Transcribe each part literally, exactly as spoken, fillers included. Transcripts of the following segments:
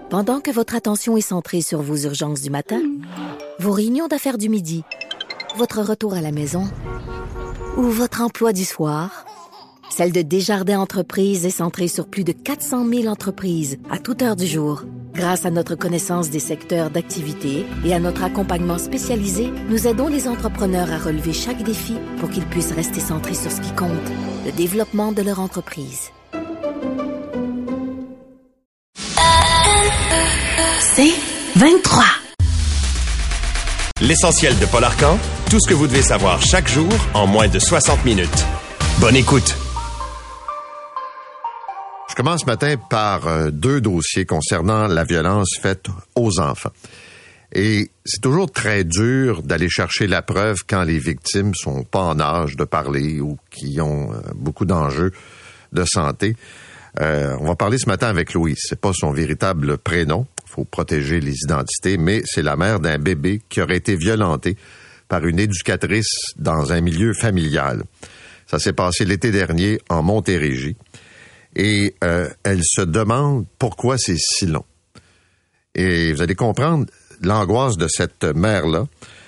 Pendant que votre attention est centrée sur vos urgences du matin, vos réunions d'affaires du midi, votre retour à la maison ou votre emploi du soir, celle de Desjardins Entreprises est centrée sur plus de quatre cent mille entreprises à toute heure du jour. Grâce à notre connaissance des secteurs d'activité et à notre accompagnement spécialisé, nous aidons les entrepreneurs à relever chaque défi pour qu'ils puissent rester centrés sur ce qui compte, le développement de leur entreprise. C'est vingt-trois. L'essentiel de Paul Arcan, tout ce que vous devez savoir chaque jour en moins de soixante minutes. Bonne écoute. Je commence ce matin par euh, deux dossiers concernant la violence faite aux enfants. Et c'est toujours très dur d'aller chercher la preuve quand les victimes sont pas en âge de parler ou qui ont euh, beaucoup d'enjeux de santé. Euh, on va parler ce matin avec Louise. C'est pas son véritable prénom. Faut protéger les identités, mais c'est la mère d'un bébé qui aurait été violenté par une éducatrice dans un milieu familial. Ça s'est passé l'été dernier en Montérégie. Et euh, elle se demande pourquoi c'est si long. Et vous allez comprendre l'angoisse de cette mère-là.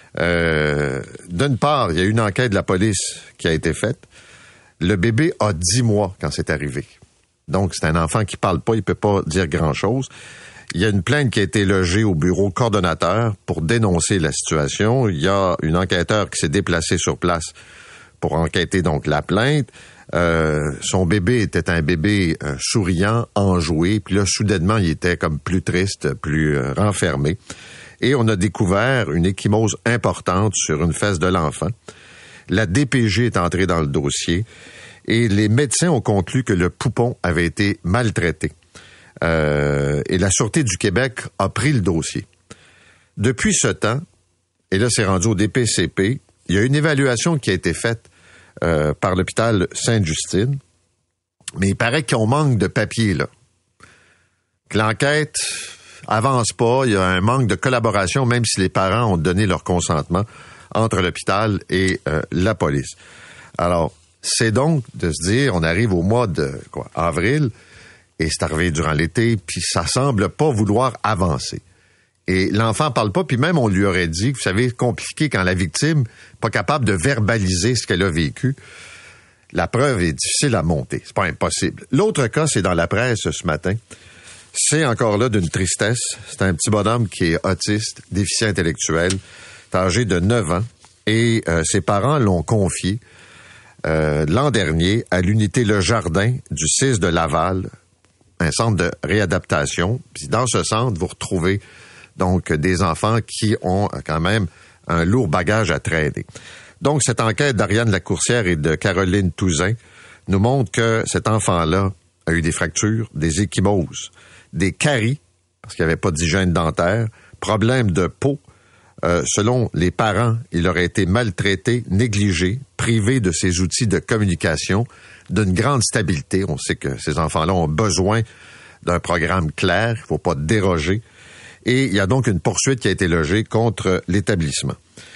Euh, d'une part, il y a une enquête de la police qui a été faite. Le bébé a dix mois quand c'est arrivé. Donc, c'est un enfant qui parle pas, il peut pas dire grand-chose. Il y a une plainte qui a été logée au bureau coordonnateur pour dénoncer la situation. Il y a une enquêteur qui s'est déplacée sur place pour enquêter donc la plainte. Euh, son bébé était un bébé euh, souriant, enjoué, puis là, soudainement, il était comme plus triste, plus euh, renfermé. Et on a découvert une ecchymose importante sur une fesse de l'enfant. La D P J est entrée dans le dossier et les médecins ont conclu que le poupon avait été maltraité. Euh, et la Sûreté du Québec a pris le dossier. Depuis ce temps, et là, c'est rendu au D P C P, il y a une évaluation qui a été faite Euh, par l'hôpital Sainte-Justine, mais il paraît qu'on manque de papier, là. Que l'enquête avance pas, il y a un manque de collaboration, même si les parents ont donné leur consentement entre l'hôpital et euh, la police. Alors, c'est donc de se dire, on arrive au mois de quoi, avril, et c'est arrivé durant l'été, puis ça semble pas vouloir avancer. Et l'enfant parle pas, puis même on lui aurait dit, vous savez, compliqué quand la victime pas capable de verbaliser ce qu'elle a vécu. La preuve est difficile à monter, c'est pas impossible. L'autre cas, c'est dans la presse ce matin. C'est encore là d'une tristesse. C'est un petit bonhomme qui est autiste, déficient intellectuel, âgé de neuf ans, et euh, ses parents l'ont confié euh, l'an dernier à l'unité Le Jardin du C I S de Laval, un centre de réadaptation. Puis dans ce centre, vous retrouvez donc des enfants qui ont quand même un lourd bagage à traîner. Donc, cette enquête d'Ariane Lacourcière et de Caroline Touzin nous montre que cet enfant-là a eu des fractures, des ecchymoses, des caries, parce qu'il n'y avait pas d'hygiène dentaire, problèmes de peau. Euh, selon les parents, il aurait été maltraité, négligé, privé de ses outils de communication, d'une grande stabilité. On sait que ces enfants-là ont besoin d'un programme clair, il ne faut pas déroger. Et il y a donc une poursuite qui a été logée contre l'établissement.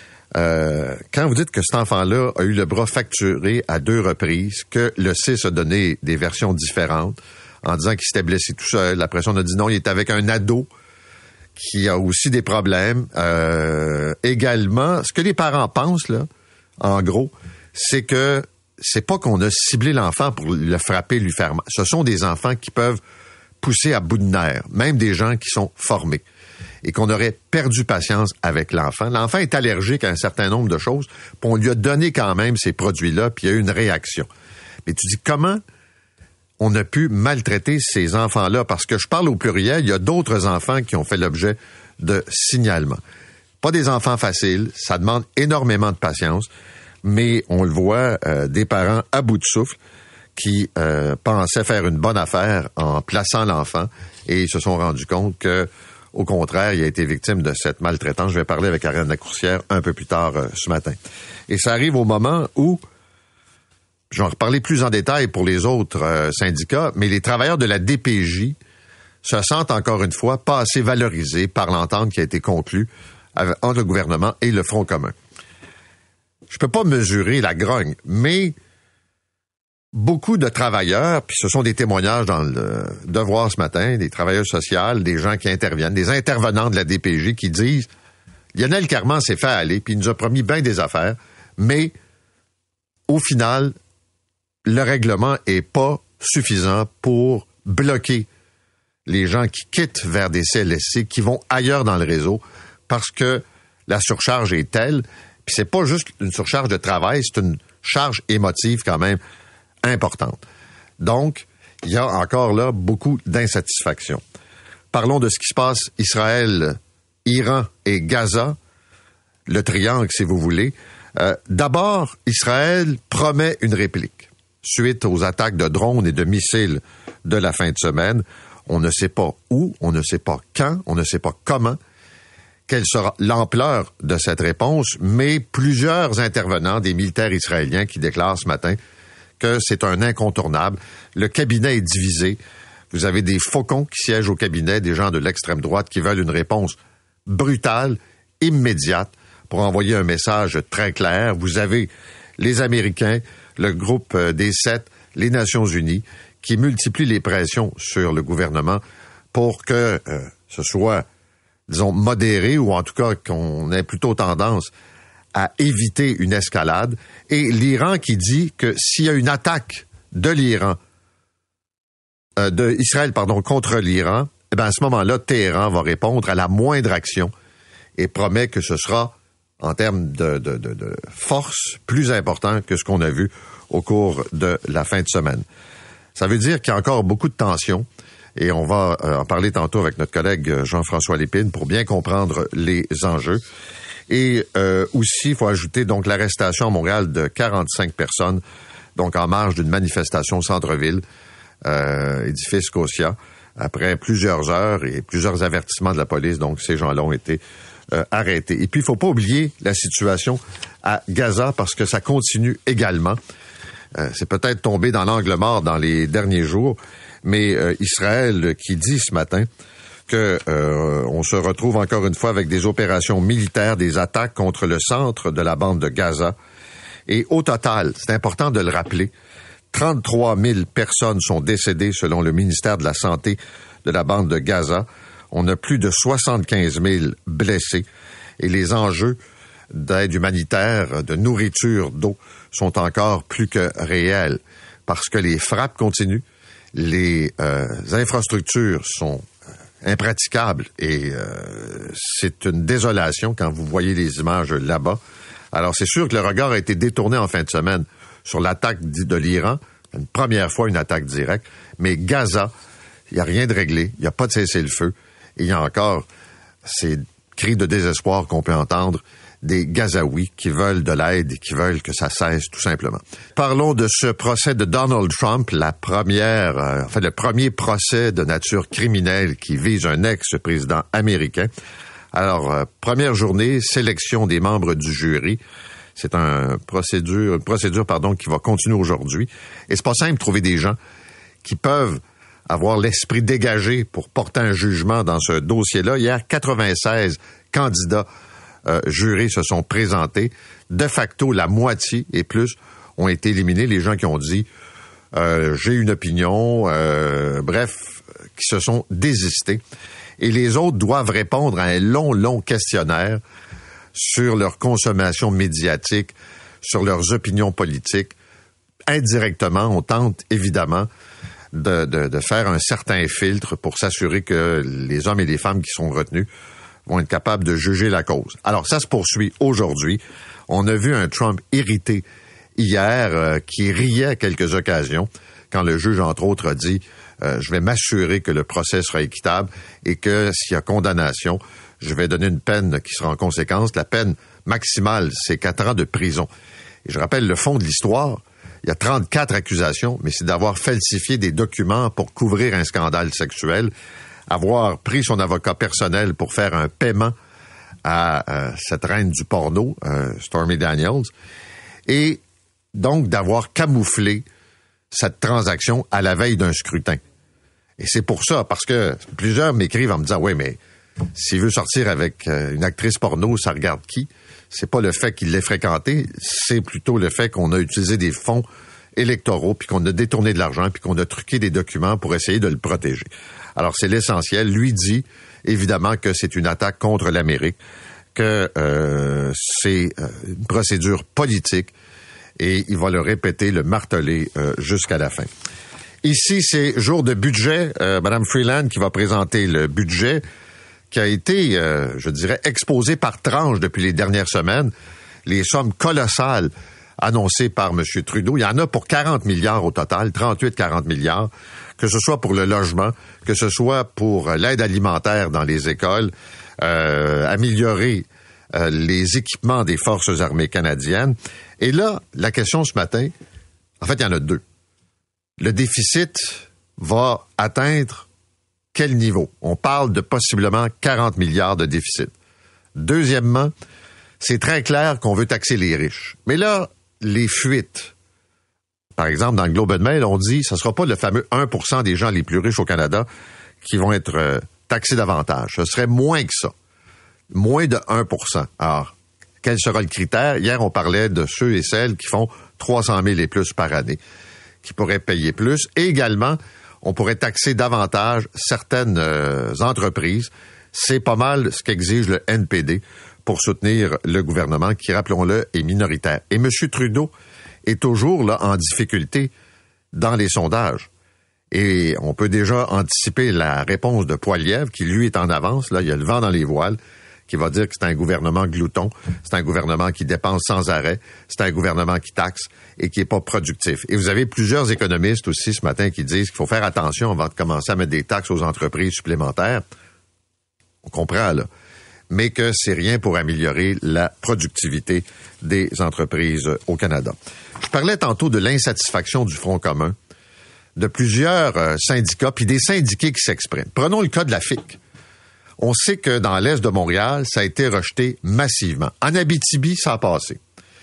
Euh, quand vous dites que cet enfant-là a eu le bras fracturé à deux reprises, que le C I S a donné des versions différentes en disant qu'il s'était blessé tout seul, après ça on a dit non, il est avec un ado qui a aussi des problèmes. Euh, également, ce que les parents pensent, là, en gros, c'est que c'est pas qu'on a ciblé l'enfant pour le frapper, lui faire mal. Ce sont des enfants qui peuvent pousser à bout de nerfs, même des gens qui sont formés, et qu'on aurait perdu patience avec l'enfant. L'enfant est allergique à un certain nombre de choses, puis on lui a donné quand même ces produits-là, puis il y a eu une réaction. Mais tu dis, comment on a pu maltraiter ces enfants-là? Parce que je parle au pluriel, il y a d'autres enfants qui ont fait l'objet de signalements. Pas des enfants faciles, ça demande énormément de patience, mais on le voit, euh, des parents à bout de souffle, qui euh, pensaient faire une bonne affaire en plaçant l'enfant et ils se sont rendus compte que, au contraire, il a été victime de cette maltraitance. Je vais parler avec Ariane Lacourcière un peu plus tard euh, ce matin. Et ça arrive au moment où, je vais en reparler plus en détail pour les autres euh, syndicats, mais les travailleurs de la D P J se sentent encore une fois pas assez valorisés par l'entente qui a été conclue avec, entre le gouvernement et le Front commun. Je peux pas mesurer la grogne, mais beaucoup de travailleurs, puis ce sont des témoignages dans le Devoir ce matin, des travailleurs sociaux, des gens qui interviennent, des intervenants de la D P J qui disent Lionel Carman s'est fait aller, puis il nous a promis bien des affaires, mais au final, le règlement est pas suffisant pour bloquer les gens qui quittent vers des C L S C, qui vont ailleurs dans le réseau, parce que la surcharge est telle, puis c'est pas juste une surcharge de travail, c'est une charge émotive quand même importante. Donc, il y a encore là beaucoup d'insatisfaction. Parlons de ce qui se passe Israël, Iran et Gaza, le triangle si vous voulez. Euh, d'abord, Israël promet une réplique. Suite aux attaques de drones et de missiles de la fin de semaine, on ne sait pas où, on ne sait pas quand, on ne sait pas comment, quelle sera l'ampleur de cette réponse, mais plusieurs intervenants, des militaires israéliens qui déclarent ce matin que c'est un incontournable. Le cabinet est divisé. Vous avez des faucons qui siègent au cabinet, des gens de l'extrême droite qui veulent une réponse brutale, immédiate, pour envoyer un message très clair. Vous avez les Américains, le groupe des Sept, les Nations unies, qui multiplient les pressions sur le gouvernement pour que euh, ce soit, disons, modéré, ou en tout cas qu'on ait plutôt tendance à éviter une escalade, et l'Iran qui dit que s'il y a une attaque de l'Iran, euh, de Israël, pardon, contre l'Iran, eh bien à ce moment-là, Téhéran va répondre à la moindre action et promet que ce sera, en termes de, de, de, de force, plus important que ce qu'on a vu au cours de la fin de semaine. Ça veut dire qu'il y a encore beaucoup de tensions, et on va euh, en parler tantôt avec notre collègue Jean-François Lépine pour bien comprendre les enjeux. Et euh, aussi, il faut ajouter donc l'arrestation à Montréal de quarante-cinq personnes, donc en marge d'une manifestation au centre-ville, euh, édifice Scotia, après plusieurs heures et plusieurs avertissements de la police. Donc, ces gens-là ont été euh, arrêtés. Et puis, il faut pas oublier la situation à Gaza, parce que ça continue également. Euh, c'est peut-être tombé dans l'angle mort dans les derniers jours, mais euh, Israël qui dit ce matin que euh, on se retrouve encore une fois avec des opérations militaires, des attaques contre le centre de la bande de Gaza. Et au total, c'est important de le rappeler, trente-trois mille personnes sont décédées selon le ministère de la Santé de la bande de Gaza. On a plus de soixante-quinze mille blessés. Et les enjeux d'aide humanitaire, de nourriture, d'eau sont encore plus que réels, parce que les frappes continuent, les euh, infrastructures sont impraticable, et euh, c'est une désolation quand vous voyez les images là-bas. Alors, c'est sûr que le regard a été détourné en fin de semaine sur l'attaque de l'Iran, une première fois une attaque directe, mais Gaza, il n'y a rien de réglé, il n'y a pas de cessez-le-feu, et il y a encore ces cris de désespoir qu'on peut entendre des Gazaouis qui veulent de l'aide et qui veulent que ça cesse tout simplement. Parlons de ce procès de Donald Trump, la première, euh, enfin le premier procès de nature criminelle qui vise un ex-président américain. Alors, euh, première journée, sélection des membres du jury. C'est un procédure, une procédure pardon, qui va continuer aujourd'hui. Et c'est pas simple de trouver des gens qui peuvent avoir l'esprit dégagé pour porter un jugement dans ce dossier-là. Hier, quatre-vingt-seize candidats Euh, jurés se sont présentés. De facto, la moitié et plus ont été éliminés. Les gens qui ont dit euh, j'ai une opinion, euh, bref, qui se sont désistés. Et les autres doivent répondre à un long, long questionnaire sur leur consommation médiatique, sur leurs opinions politiques. Indirectement, on tente évidemment de, de, de faire un certain filtre pour s'assurer que les hommes et les femmes qui sont retenus vont être capables de juger la cause. Alors, ça se poursuit aujourd'hui. On a vu un Trump irrité hier, euh, qui riait à quelques occasions, quand le juge, entre autres, a dit euh, « Je vais m'assurer que le procès sera équitable et que s'il y a condamnation, je vais donner une peine qui sera en conséquence. La peine maximale, c'est quatre ans de prison. » Et je rappelle le fond de l'histoire. Il y a trente-quatre accusations, mais c'est d'avoir falsifié des documents pour couvrir un scandale sexuel, avoir pris son avocat personnel pour faire un paiement à euh, cette reine du porno, euh, Stormy Daniels, et donc d'avoir camouflé cette transaction à la veille d'un scrutin. Et c'est pour ça, parce que plusieurs m'écrivent en me disant « Oui, mais s'il veut sortir avec euh, une actrice porno, ça regarde qui? » C'est pas le fait qu'il l'ait fréquenté, c'est plutôt le fait qu'on a utilisé des fonds électoraux, puis qu'on a détourné de l'argent, puis qu'on a truqué des documents pour essayer de le protéger. Alors, c'est l'essentiel. Lui dit, évidemment, que c'est une attaque contre l'Amérique, que euh, c'est euh, une procédure politique, et il va le répéter, le marteler euh, jusqu'à la fin. Ici, c'est jour de budget. Euh, Madame Freeland qui va présenter le budget qui a été, euh, je dirais, exposé par tranche depuis les dernières semaines. Les sommes colossales annoncées par M. Trudeau. Il y en a pour quarante milliards au total, trente-huit à quarante milliards, que ce soit pour le logement, que ce soit pour l'aide alimentaire dans les écoles, euh, améliorer euh, les équipements des forces armées canadiennes. Et là, la question ce matin, en fait, il y en a deux. Le déficit va atteindre quel niveau? On parle de possiblement quarante milliards de déficit. Deuxièmement, c'est très clair qu'on veut taxer les riches. Mais là, les fuites. Par exemple, dans le Globe and Mail, on dit que ce ne sera pas le fameux un pour cent des gens les plus riches au Canada qui vont être euh, taxés davantage. Ce serait moins que ça. Moins de un pour cent. Alors, quel sera le critère? Hier, on parlait de ceux et celles qui font trois cent mille et plus par année, qui pourraient payer plus. Et également, on pourrait taxer davantage certaines euh, entreprises. C'est pas mal ce qu'exige le N P D pour soutenir le gouvernement qui, rappelons-le, est minoritaire. Et M. Trudeau est toujours là en difficulté dans les sondages. Et on peut déjà anticiper la réponse de Poilievre, qui lui est en avance. Là, il y a le vent dans les voiles, qui va dire que c'est un gouvernement glouton, c'est un gouvernement qui dépense sans arrêt, c'est un gouvernement qui taxe et qui est pas productif. Et vous avez plusieurs économistes aussi ce matin qui disent qu'il faut faire attention avant de commencer à mettre des taxes aux entreprises supplémentaires. On comprend, là. Mais que c'est rien pour améliorer la productivité des entreprises au Canada. Je parlais tantôt de l'insatisfaction du Front commun, de plusieurs euh, syndicats, puis des syndiqués qui s'expriment. Prenons le cas de la F I C. On sait que dans l'est de Montréal, ça a été rejeté massivement. En Abitibi, ça a passé.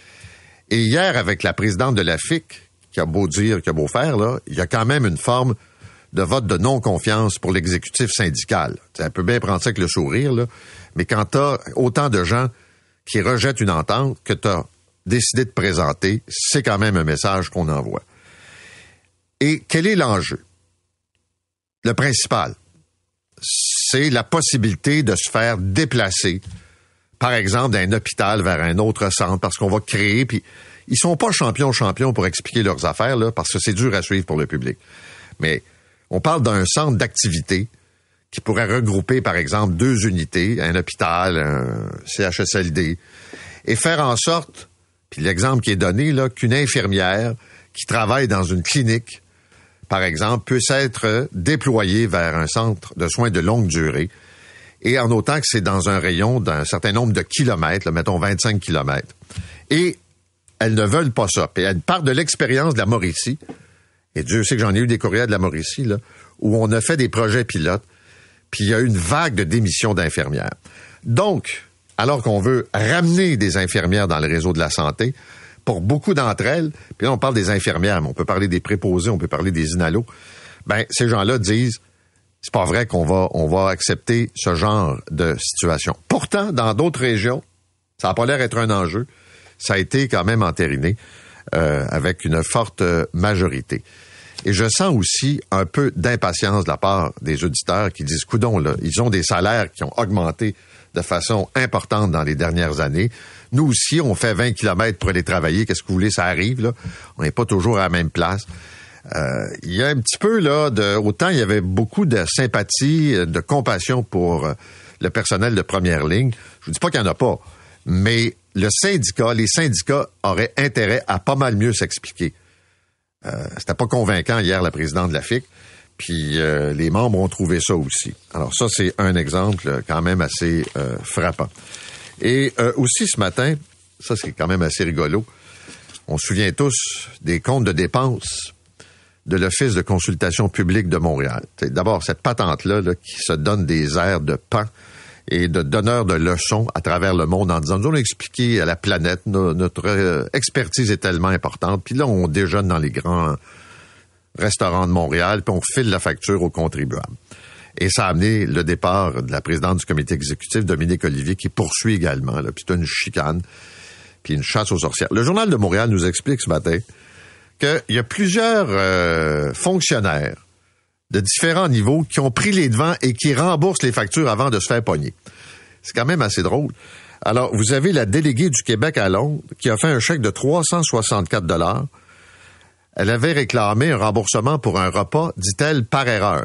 Et hier, avec la présidente de la F I C, qui a beau dire, qui a beau faire, là, il y a quand même une forme de vote de non-confiance pour l'exécutif syndical. Ça peut bien prendre ça avec le sourire, là, mais quand tu as autant de gens qui rejettent une entente que tu as décidé de présenter, c'est quand même un message qu'on envoie. Et quel est l'enjeu? Le principal, c'est la possibilité de se faire déplacer, par exemple, d'un hôpital vers un autre centre, parce qu'on va créer, puis ils sont pas champions-champions pour expliquer leurs affaires, là, parce que c'est dur à suivre pour le public. Mais on parle d'un centre d'activité qui pourrait regrouper, par exemple, deux unités, un hôpital, un C H S L D, et faire en sorte, puis l'exemple qui est donné, là, qu'une infirmière qui travaille dans une clinique, par exemple, puisse être déployée vers un centre de soins de longue durée, et en autant que c'est dans un rayon d'un certain nombre de kilomètres, là, mettons vingt-cinq kilomètres. Et elles ne veulent pas ça. Puis elles partent de l'expérience de la Mauricie, et Dieu sait que j'en ai eu des courriels de la Mauricie, là, où on a fait des projets pilotes, puis il y a eu une vague de démissions d'infirmières. Donc, alors qu'on veut ramener des infirmières dans le réseau de la santé, pour beaucoup d'entre elles, puis là on parle des infirmières, mais on peut parler des préposés, on peut parler des inalos, ben ces gens-là disent, c'est pas vrai qu'on va on va accepter ce genre de situation. Pourtant, dans d'autres régions, ça n'a pas l'air d'être un enjeu. Ça a été quand même entériné euh, avec une forte majorité. Et je sens aussi un peu d'impatience de la part des auditeurs qui disent, coudon, là, ils ont des salaires qui ont augmenté de façon importante dans les dernières années. Nous aussi, on fait vingt kilomètres pour aller travailler. Qu'est-ce que vous voulez, ça arrive, là. On n'est pas toujours à la même place. Euh, il y a un petit peu, là, de, autant il y avait beaucoup de sympathie, de compassion pour euh, le personnel de première ligne. Je vous dis pas qu'il n'y en a pas, mais le syndicat, les syndicats auraient intérêt à pas mal mieux s'expliquer. Euh, c'était pas convaincant hier, la présidente de la F I C, puis euh, les membres ont trouvé ça aussi. Alors ça, c'est un exemple quand même assez euh, frappant. Et euh, aussi ce matin, ça c'est quand même assez rigolo, on se souvient tous des comptes de dépenses de l'Office de consultation publique de Montréal. C'est d'abord cette patente-là là, qui se donne des airs de pan et de donneurs de leçons à travers le monde en disant, nous allons expliquer à la planète, no, notre euh, expertise est tellement importante, puis là on déjeune dans les grands restaurants de Montréal, puis on file la facture aux contribuables. Et ça a amené le départ de la présidente du comité exécutif, Dominique Olivier, qui poursuit également, là, puis c'est une chicane, puis une chasse aux sorcières. Le Journal de Montréal nous explique ce matin qu'il y a plusieurs euh, fonctionnaires de différents niveaux qui ont pris les devants et qui remboursent les factures avant de se faire pogner. C'est quand même assez drôle. Alors, vous avez la déléguée du Québec à Londres qui a fait un chèque de trois cent soixante-quatre dollars. Elle avait réclamé un remboursement pour un repas, dit-elle, par erreur.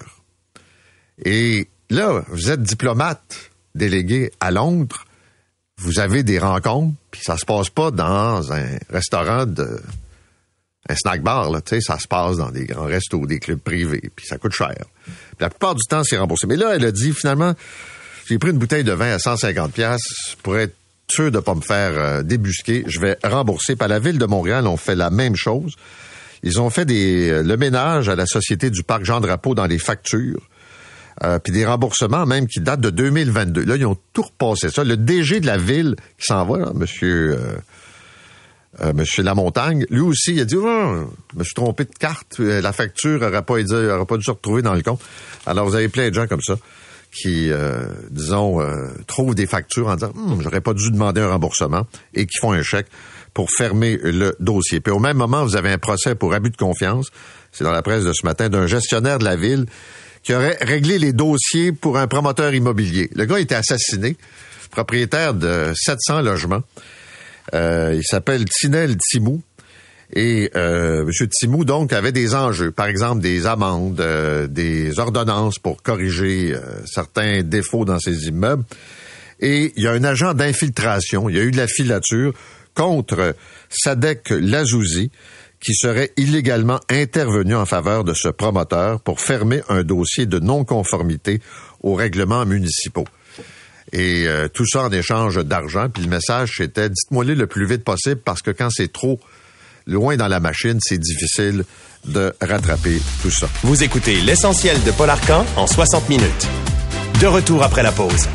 Et là, vous êtes diplomate délégué à Londres, vous avez des rencontres, puis ça se passe pas dans un restaurant de... un snack bar, là, tu sais, ça se passe dans des grands restos, des clubs privés, puis ça coûte cher. Puis la plupart du temps, c'est remboursé. Mais là, elle a dit, finalement, j'ai pris une bouteille de vin à cent cinquante dollars pour être sûr de pas me faire euh, débusquer. Je vais rembourser. Puis à la Ville de Montréal, on fait la même chose. Ils ont fait des, euh, le ménage à la Société du Parc Jean-Drapeau dans les factures. Euh, puis des remboursements même qui datent de deux mille vingt-deux. Là, ils ont tout repassé ça. Le D G de la ville qui s'en va, là, monsieur... Euh, Euh, Monsieur Lamontagne, lui aussi, il a dit oh, je me suis trompé de carte, la facture n'aurait pas, aurait pas dû se retrouver dans le compte. Alors, vous avez plein de gens comme ça qui, euh, disons, euh, trouvent des factures en disant hm, j'aurais pas dû demander un remboursement et qui font un chèque pour fermer le dossier. Puis au même moment, vous avez un procès pour abus de confiance, c'est dans la presse de ce matin, d'un gestionnaire de la ville qui aurait réglé les dossiers pour un promoteur immobilier. Le gars a été assassiné, propriétaire de sept cents logements. Euh, il s'appelle Tinel Timou. Et euh, M. Timou, donc, avait des enjeux. Par exemple, des amendes, euh, des ordonnances pour corriger euh, certains défauts dans ses immeubles. Et il y a un agent d'infiltration. Il y a eu de la filature contre Sadek Lazouzi, qui serait illégalement intervenu en faveur de ce promoteur pour fermer un dossier de non-conformité aux règlements municipaux. Et euh, tout ça en échange d'argent. Puis le message, c'était, dites-moi-le le plus vite possible, parce que quand c'est trop loin dans la machine, c'est difficile de rattraper tout ça. Vous écoutez l'essentiel de Paul Arcand en soixante minutes. De retour après la pause.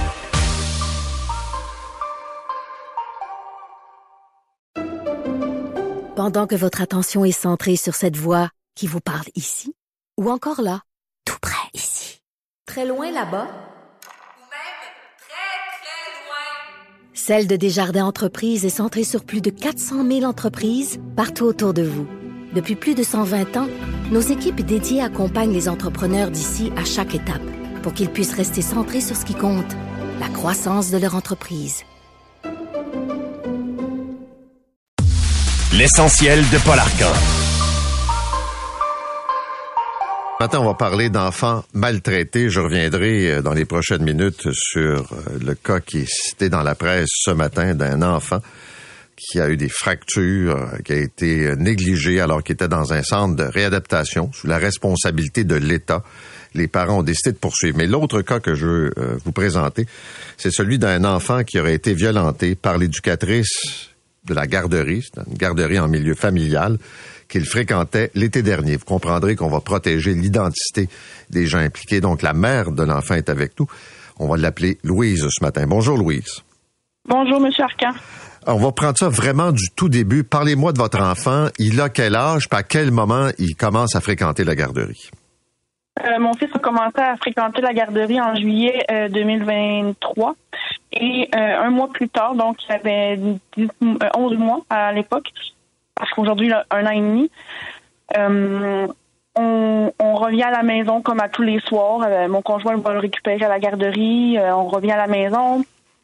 Pendant que votre attention est centrée sur cette voix qui vous parle ici, ou encore là, tout près ici, très loin là-bas, Celle de Desjardins Entreprises est centrée sur plus de quatre cent mille entreprises partout autour de vous. Depuis plus de cent vingt ans, nos équipes dédiées accompagnent les entrepreneurs d'ici à chaque étape pour qu'ils puissent rester centrés sur ce qui compte, la croissance de leur entreprise. L'essentiel de Paul Arcand. Maintenant, on va parler d'enfants maltraités. Je reviendrai dans les prochaines minutes sur le cas qui est cité dans la presse ce matin d'un enfant qui a eu des fractures, qui a été négligé alors qu'il était dans un centre de réadaptation sous la responsabilité de l'État. Les parents ont décidé de poursuivre. Mais l'autre cas que je veux vous présenter, c'est celui d'un enfant qui aurait été violenté par l'éducatrice de la garderie, c'est une garderie en milieu familial, qu'il fréquentait l'été dernier. Vous comprendrez qu'on va protéger l'identité des gens impliqués. Donc, la mère de l'enfant est avec nous. On va l'appeler Louise ce matin. Bonjour, Louise. Bonjour, M. Arcand. On va prendre ça vraiment du tout début. Parlez-moi de votre enfant. Il a quel âge? Puis à quel moment il commence à fréquenter la garderie? Euh, mon fils a commencé à fréquenter la garderie en juillet euh, deux mille vingt-trois. Et euh, un mois plus tard, donc il avait dix, euh, onze mois à l'époque, parce qu'aujourd'hui, il a un an et demi. Euh, on, on revient à la maison comme à tous les soirs. Euh, mon conjoint va le récupérer à la garderie. Euh, on revient à la maison.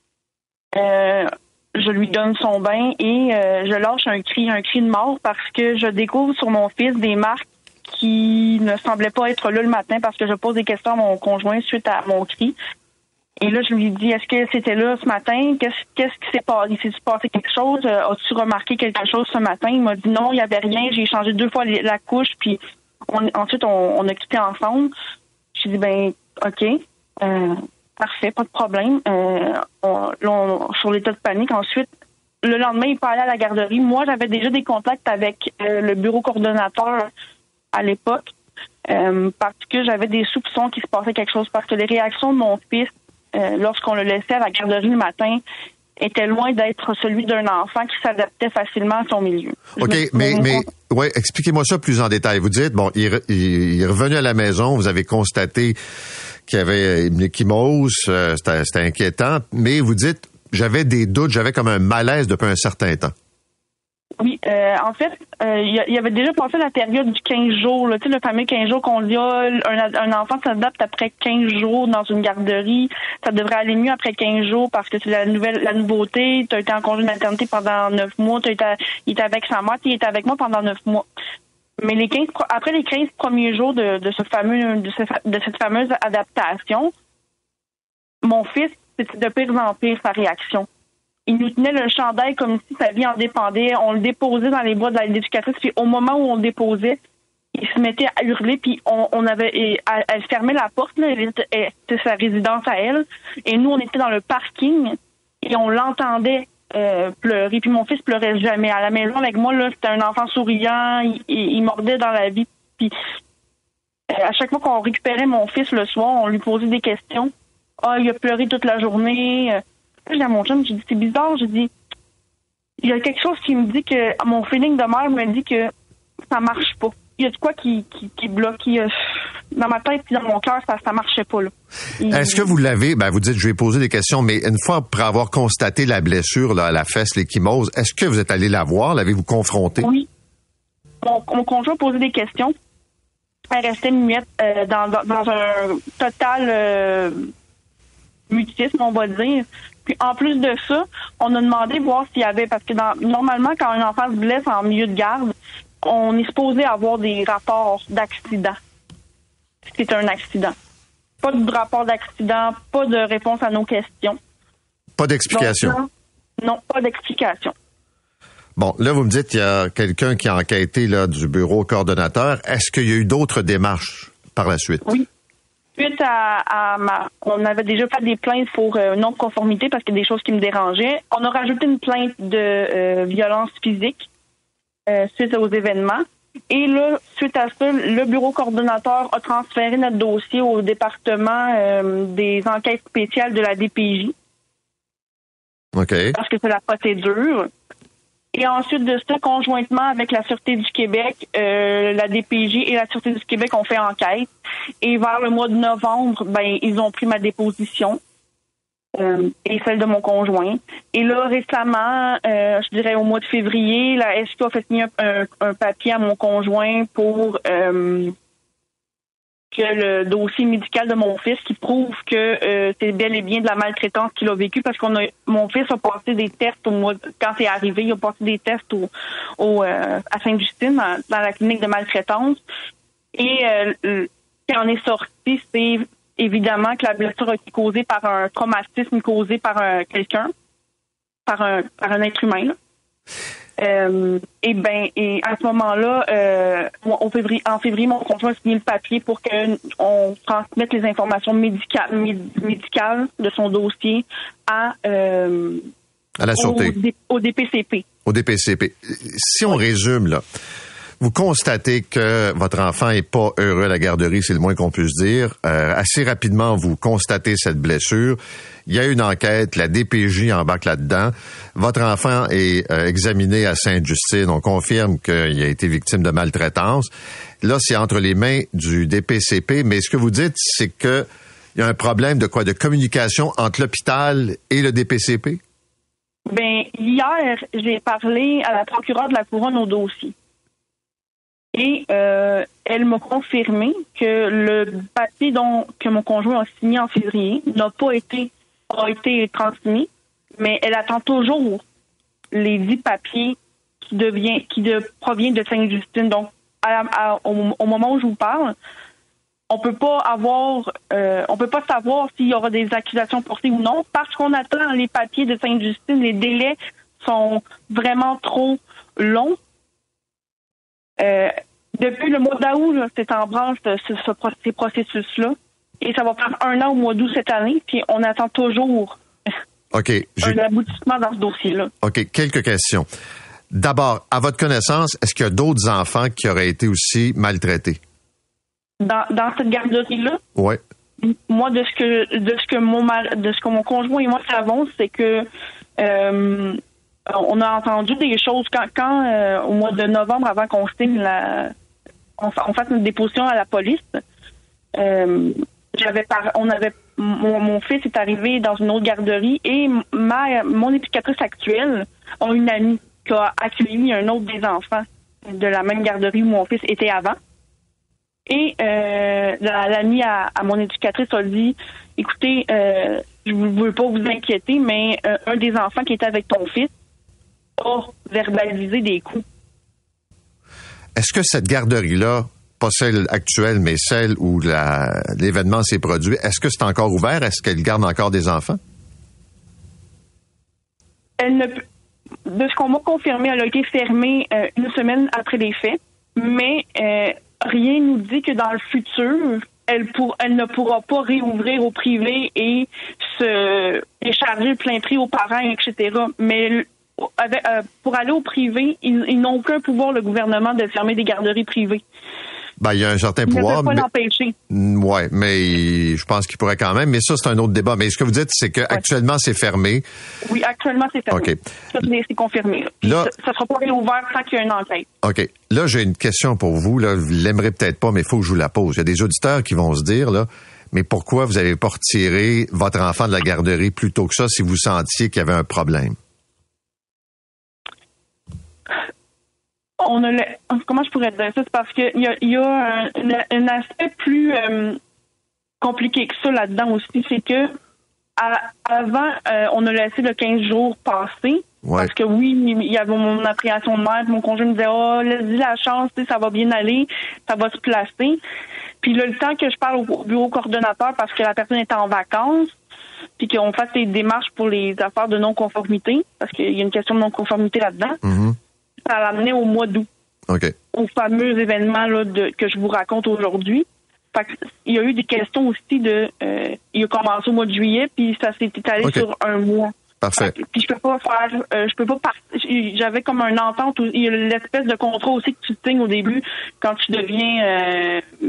Euh, je lui donne son bain et euh, je lâche un cri, un cri de mort parce que je découvre sur mon fils des marques qui ne semblaient pas être là le matin parce que je pose des questions à mon conjoint suite à mon cri. Et là, je lui dis, est-ce que c'était là ce matin? Qu'est-ce, qu'est-ce qui s'est passé? S'est-il passé quelque chose? Euh, as-tu remarqué quelque chose ce matin? Il m'a dit non, il n'y avait rien. J'ai changé deux fois la couche, puis on, ensuite, on, on a quitté ensemble. J'ai dit, ben, OK, euh, parfait, pas de problème. Euh, on, là, on, sur l'état de panique. Ensuite, le lendemain, il parlait à la garderie. Moi, j'avais déjà des contacts avec euh, le bureau coordonnateur à l'époque euh, parce que j'avais des soupçons qu'il se passait quelque chose. Parce que les réactions de mon fils, Euh, lorsqu'on le laissait à la garderie le matin, était loin d'être celui d'un enfant qui s'adaptait facilement à son milieu. OK, mais, mais ouais, expliquez-moi ça plus en détail. Vous dites, bon, il, il, il est revenu à la maison, vous avez constaté qu'il y avait une échymose, euh, c'était, c'était inquiétant, mais vous dites, j'avais des doutes, j'avais comme un malaise depuis un certain temps. Oui, euh, en fait, euh, il y avait déjà passé la période du quinze jours, là, tu sais, le fameux quinze jours qu'on dit, ah, un, un enfant s'adapte après quinze jours dans une garderie, ça devrait aller mieux après quinze jours parce que c'est la nouvelle, la nouveauté, tu as été en congé de maternité pendant neuf mois, t'as été, il était avec sa mère, il était avec moi pendant neuf mois. Mais les quinze, après les quinze premiers jours de, de ce fameux, de, ce, de cette fameuse adaptation, mon fils, c'était de pire en pire sa réaction. Il nous tenait le chandail comme si sa vie en dépendait. On le déposait dans les bras de l'éducatrice, puis au moment où on le déposait, il se mettait à hurler, puis on, on avait, et, elle, elle fermait la porte, là, c'était sa résidence à elle, et nous, on était dans le parking, et on l'entendait euh, pleurer, puis mon fils pleurait jamais. À la maison avec moi, là, c'était un enfant souriant, il, il, il mordait dans la vie, puis euh, à chaque fois qu'on récupérait mon fils le soir, on lui posait des questions. Ah, il a pleuré toute la journée. J'ai dit à mon chum, j'ai dit, c'est bizarre, j'ai dit, il y a quelque chose qui me dit que, mon feeling de mère me dit que ça marche pas. Il y a de quoi qui, qui, qui bloque, qui, euh, dans ma tête et dans mon cœur, ça, ça marchait pas, là. Il... Est-ce que vous l'avez, ben, vous dites, je vais poser des questions, mais une fois après avoir constaté la blessure, là, à la fesse, l'échymose, est-ce que vous êtes allé la voir? L'avez-vous confrontée? Oui. Mon, mon conjoint posait des questions. Elle restait muette, euh, dans, dans, dans un total, euh, mutisme, on va dire. Puis en plus de ça, on a demandé voir s'il y avait, parce que dans, normalement, quand un enfant se blesse en milieu de garde, on est supposé avoir des rapports d'accident. C'est un accident. Pas de rapport d'accident, pas de réponse à nos questions. Pas d'explication. Donc, non, non, pas d'explication. Bon, là, vous me dites qu'il y a quelqu'un qui a enquêté là, du bureau coordonnateur. Est-ce qu'il y a eu d'autres démarches par la suite? Oui. Suite à, à ma, on avait déjà fait des plaintes pour euh, non-conformité parce qu'il y a des choses qui me dérangeaient. On a rajouté une plainte de euh, violence physique euh, suite aux événements. Et là, suite à ça, le bureau coordonnateur a transféré notre dossier au département euh, des enquêtes spéciales de la D P J. OK. Parce que c'est la procédure. Et ensuite de ça, conjointement avec la Sûreté du Québec, euh, la D P J et la Sûreté du Québec ont fait enquête. Et vers le mois de novembre, ben ils ont pris ma déposition euh, et celle de mon conjoint. Et là, récemment, euh, je dirais au mois de février, la S Q a fait signer un, un papier à mon conjoint pour euh, que le dossier médical de mon fils qui prouve que euh, c'est bel et bien de la maltraitance qu'il a vécu parce qu'on a mon fils a passé des tests au mois de, quand c'est arrivé, il a passé des tests au, au euh, à Sainte-Justine dans, dans la clinique de maltraitance et euh, ce qui en est sorti, c'est évidemment que la blessure a été causée par un traumatisme causé par un, quelqu'un, par un par un être humain. Là. Euh, et ben et à ce moment-là, euh, en février, en février, mon conjoint a signé le papier pour qu'on transmette les informations médicales, médicales de son dossier à euh, à la Sûreté, au, au D P C P. Au D P C P. Si on résume là, vous constatez que votre enfant est pas heureux à la garderie, c'est le moins qu'on puisse dire. Euh, assez rapidement, vous constatez cette blessure. Il y a une enquête, la D P J embarque là-dedans. Votre enfant est euh, examiné à Sainte-Justine. On confirme qu'il a été victime de maltraitance. Là, c'est entre les mains du D P C P. Mais ce que vous dites, c'est que il y a un problème de quoi? De communication entre l'hôpital et le D P C P? Ben, hier, j'ai parlé à la procureure de la Couronne au dossier. Et euh, elle m'a confirmé que le papier dont que mon conjoint a signé en février n'a pas été a été transmis, mais elle attend toujours les dix papiers qui devient qui de, proviennent de Sainte-Justine. Donc, à, à, au, au moment où je vous parle, on peut pas avoir, euh, on peut pas savoir s'il y aura des accusations portées ou non, parce qu'on attend les papiers de Sainte-Justine. Les délais sont vraiment trop longs. Euh, depuis le mois d'août, là, c'est en branche de ce, ce, ces processus-là. Et ça va faire un an au mois d'août cette année, puis on attend toujours okay, un aboutissement dans ce dossier-là. OK, quelques questions. D'abord, à votre connaissance, est-ce qu'il y a d'autres enfants qui auraient été aussi maltraités? Dans, dans cette garderie-là? Oui. Moi, de ce que de ce que mon de ce que mon conjoint et moi savons, c'est que euh, on a entendu des choses quand, quand euh, au mois de novembre, avant qu'on signe la, on, on fasse une déposition à la police. Euh, j'avais par, on avait mon, mon fils est arrivé dans une autre garderie et ma mon éducatrice actuelle a une amie qui a accueilli un autre des enfants de la même garderie où mon fils était avant. Et euh, l'ami à, à mon éducatrice a dit, écoutez, euh, je ne veux pas vous inquiéter, mais euh, un des enfants qui était avec ton fils a verbalisé des coups. Est-ce que cette garderie-là, pas celle actuelle, mais celle où la, l'événement s'est produit, est-ce que c'est encore ouvert? Est-ce qu'elle garde encore des enfants? Elle ne, de ce qu'on m'a confirmé, elle a été fermée euh, une semaine après les faits, mais euh, rien nous dit que dans le futur, elle, pour, elle ne pourra pas réouvrir au privé et se décharger le plein prix aux parents, et cetera. Mais avec, euh, pour aller au privé, ils, ils n'ont plus un pouvoir, le gouvernement, de fermer des garderies privées. Ben, il y a un certain ils pouvoir. Ils ne peuvent pas mais... l'empêcher. Oui, mais je pense qu'il pourrait quand même. Mais ça, c'est un autre débat. Mais ce que vous dites, c'est qu'actuellement, ouais. c'est fermé. Oui, actuellement, c'est fermé. OK. Ça, c'est confirmé. Là, ça ne sera pas réouvert tant qu'il y a une enquête. OK. Là, j'ai une question pour vous. Là. Vous l'aimerez peut-être pas, mais il faut que je vous la pose. Il y a des auditeurs qui vont se dire, là, mais pourquoi vous n'avez pas retiré votre enfant de la garderie plus tôt que ça si vous sentiez qu'il y avait un problème? On a le, comment je pourrais dire ça? C'est parce qu'il y a, y a un, un aspect plus euh, compliqué que ça là-dedans aussi. C'est que à, avant, euh, on a laissé le quinze jours passer. Ouais. Parce que oui, il y avait mon appréhension de mère. Mon conjoint me disait, oh, laisse-y la chance, ça va bien aller, ça va se placer. Puis là, le temps que je parle au bureau coordonnateur parce que la personne était en vacances, puis qu'on fasse des démarches pour les affaires de non-conformité, parce qu'il y a une question de non-conformité là-dedans. Mm-hmm. Ça l'a amené au mois d'août. OK. Au fameux événement là, de, que je vous raconte aujourd'hui. Fait que, il y a eu des questions aussi de... Euh, il a commencé au mois de juillet, puis ça s'est étalé okay. sur un mois. Parfait. Que, puis je peux pas faire... Euh, je peux pas part... J'avais comme un entente. Où, il y a l'espèce de contrat aussi que tu signes au début quand tu deviens euh,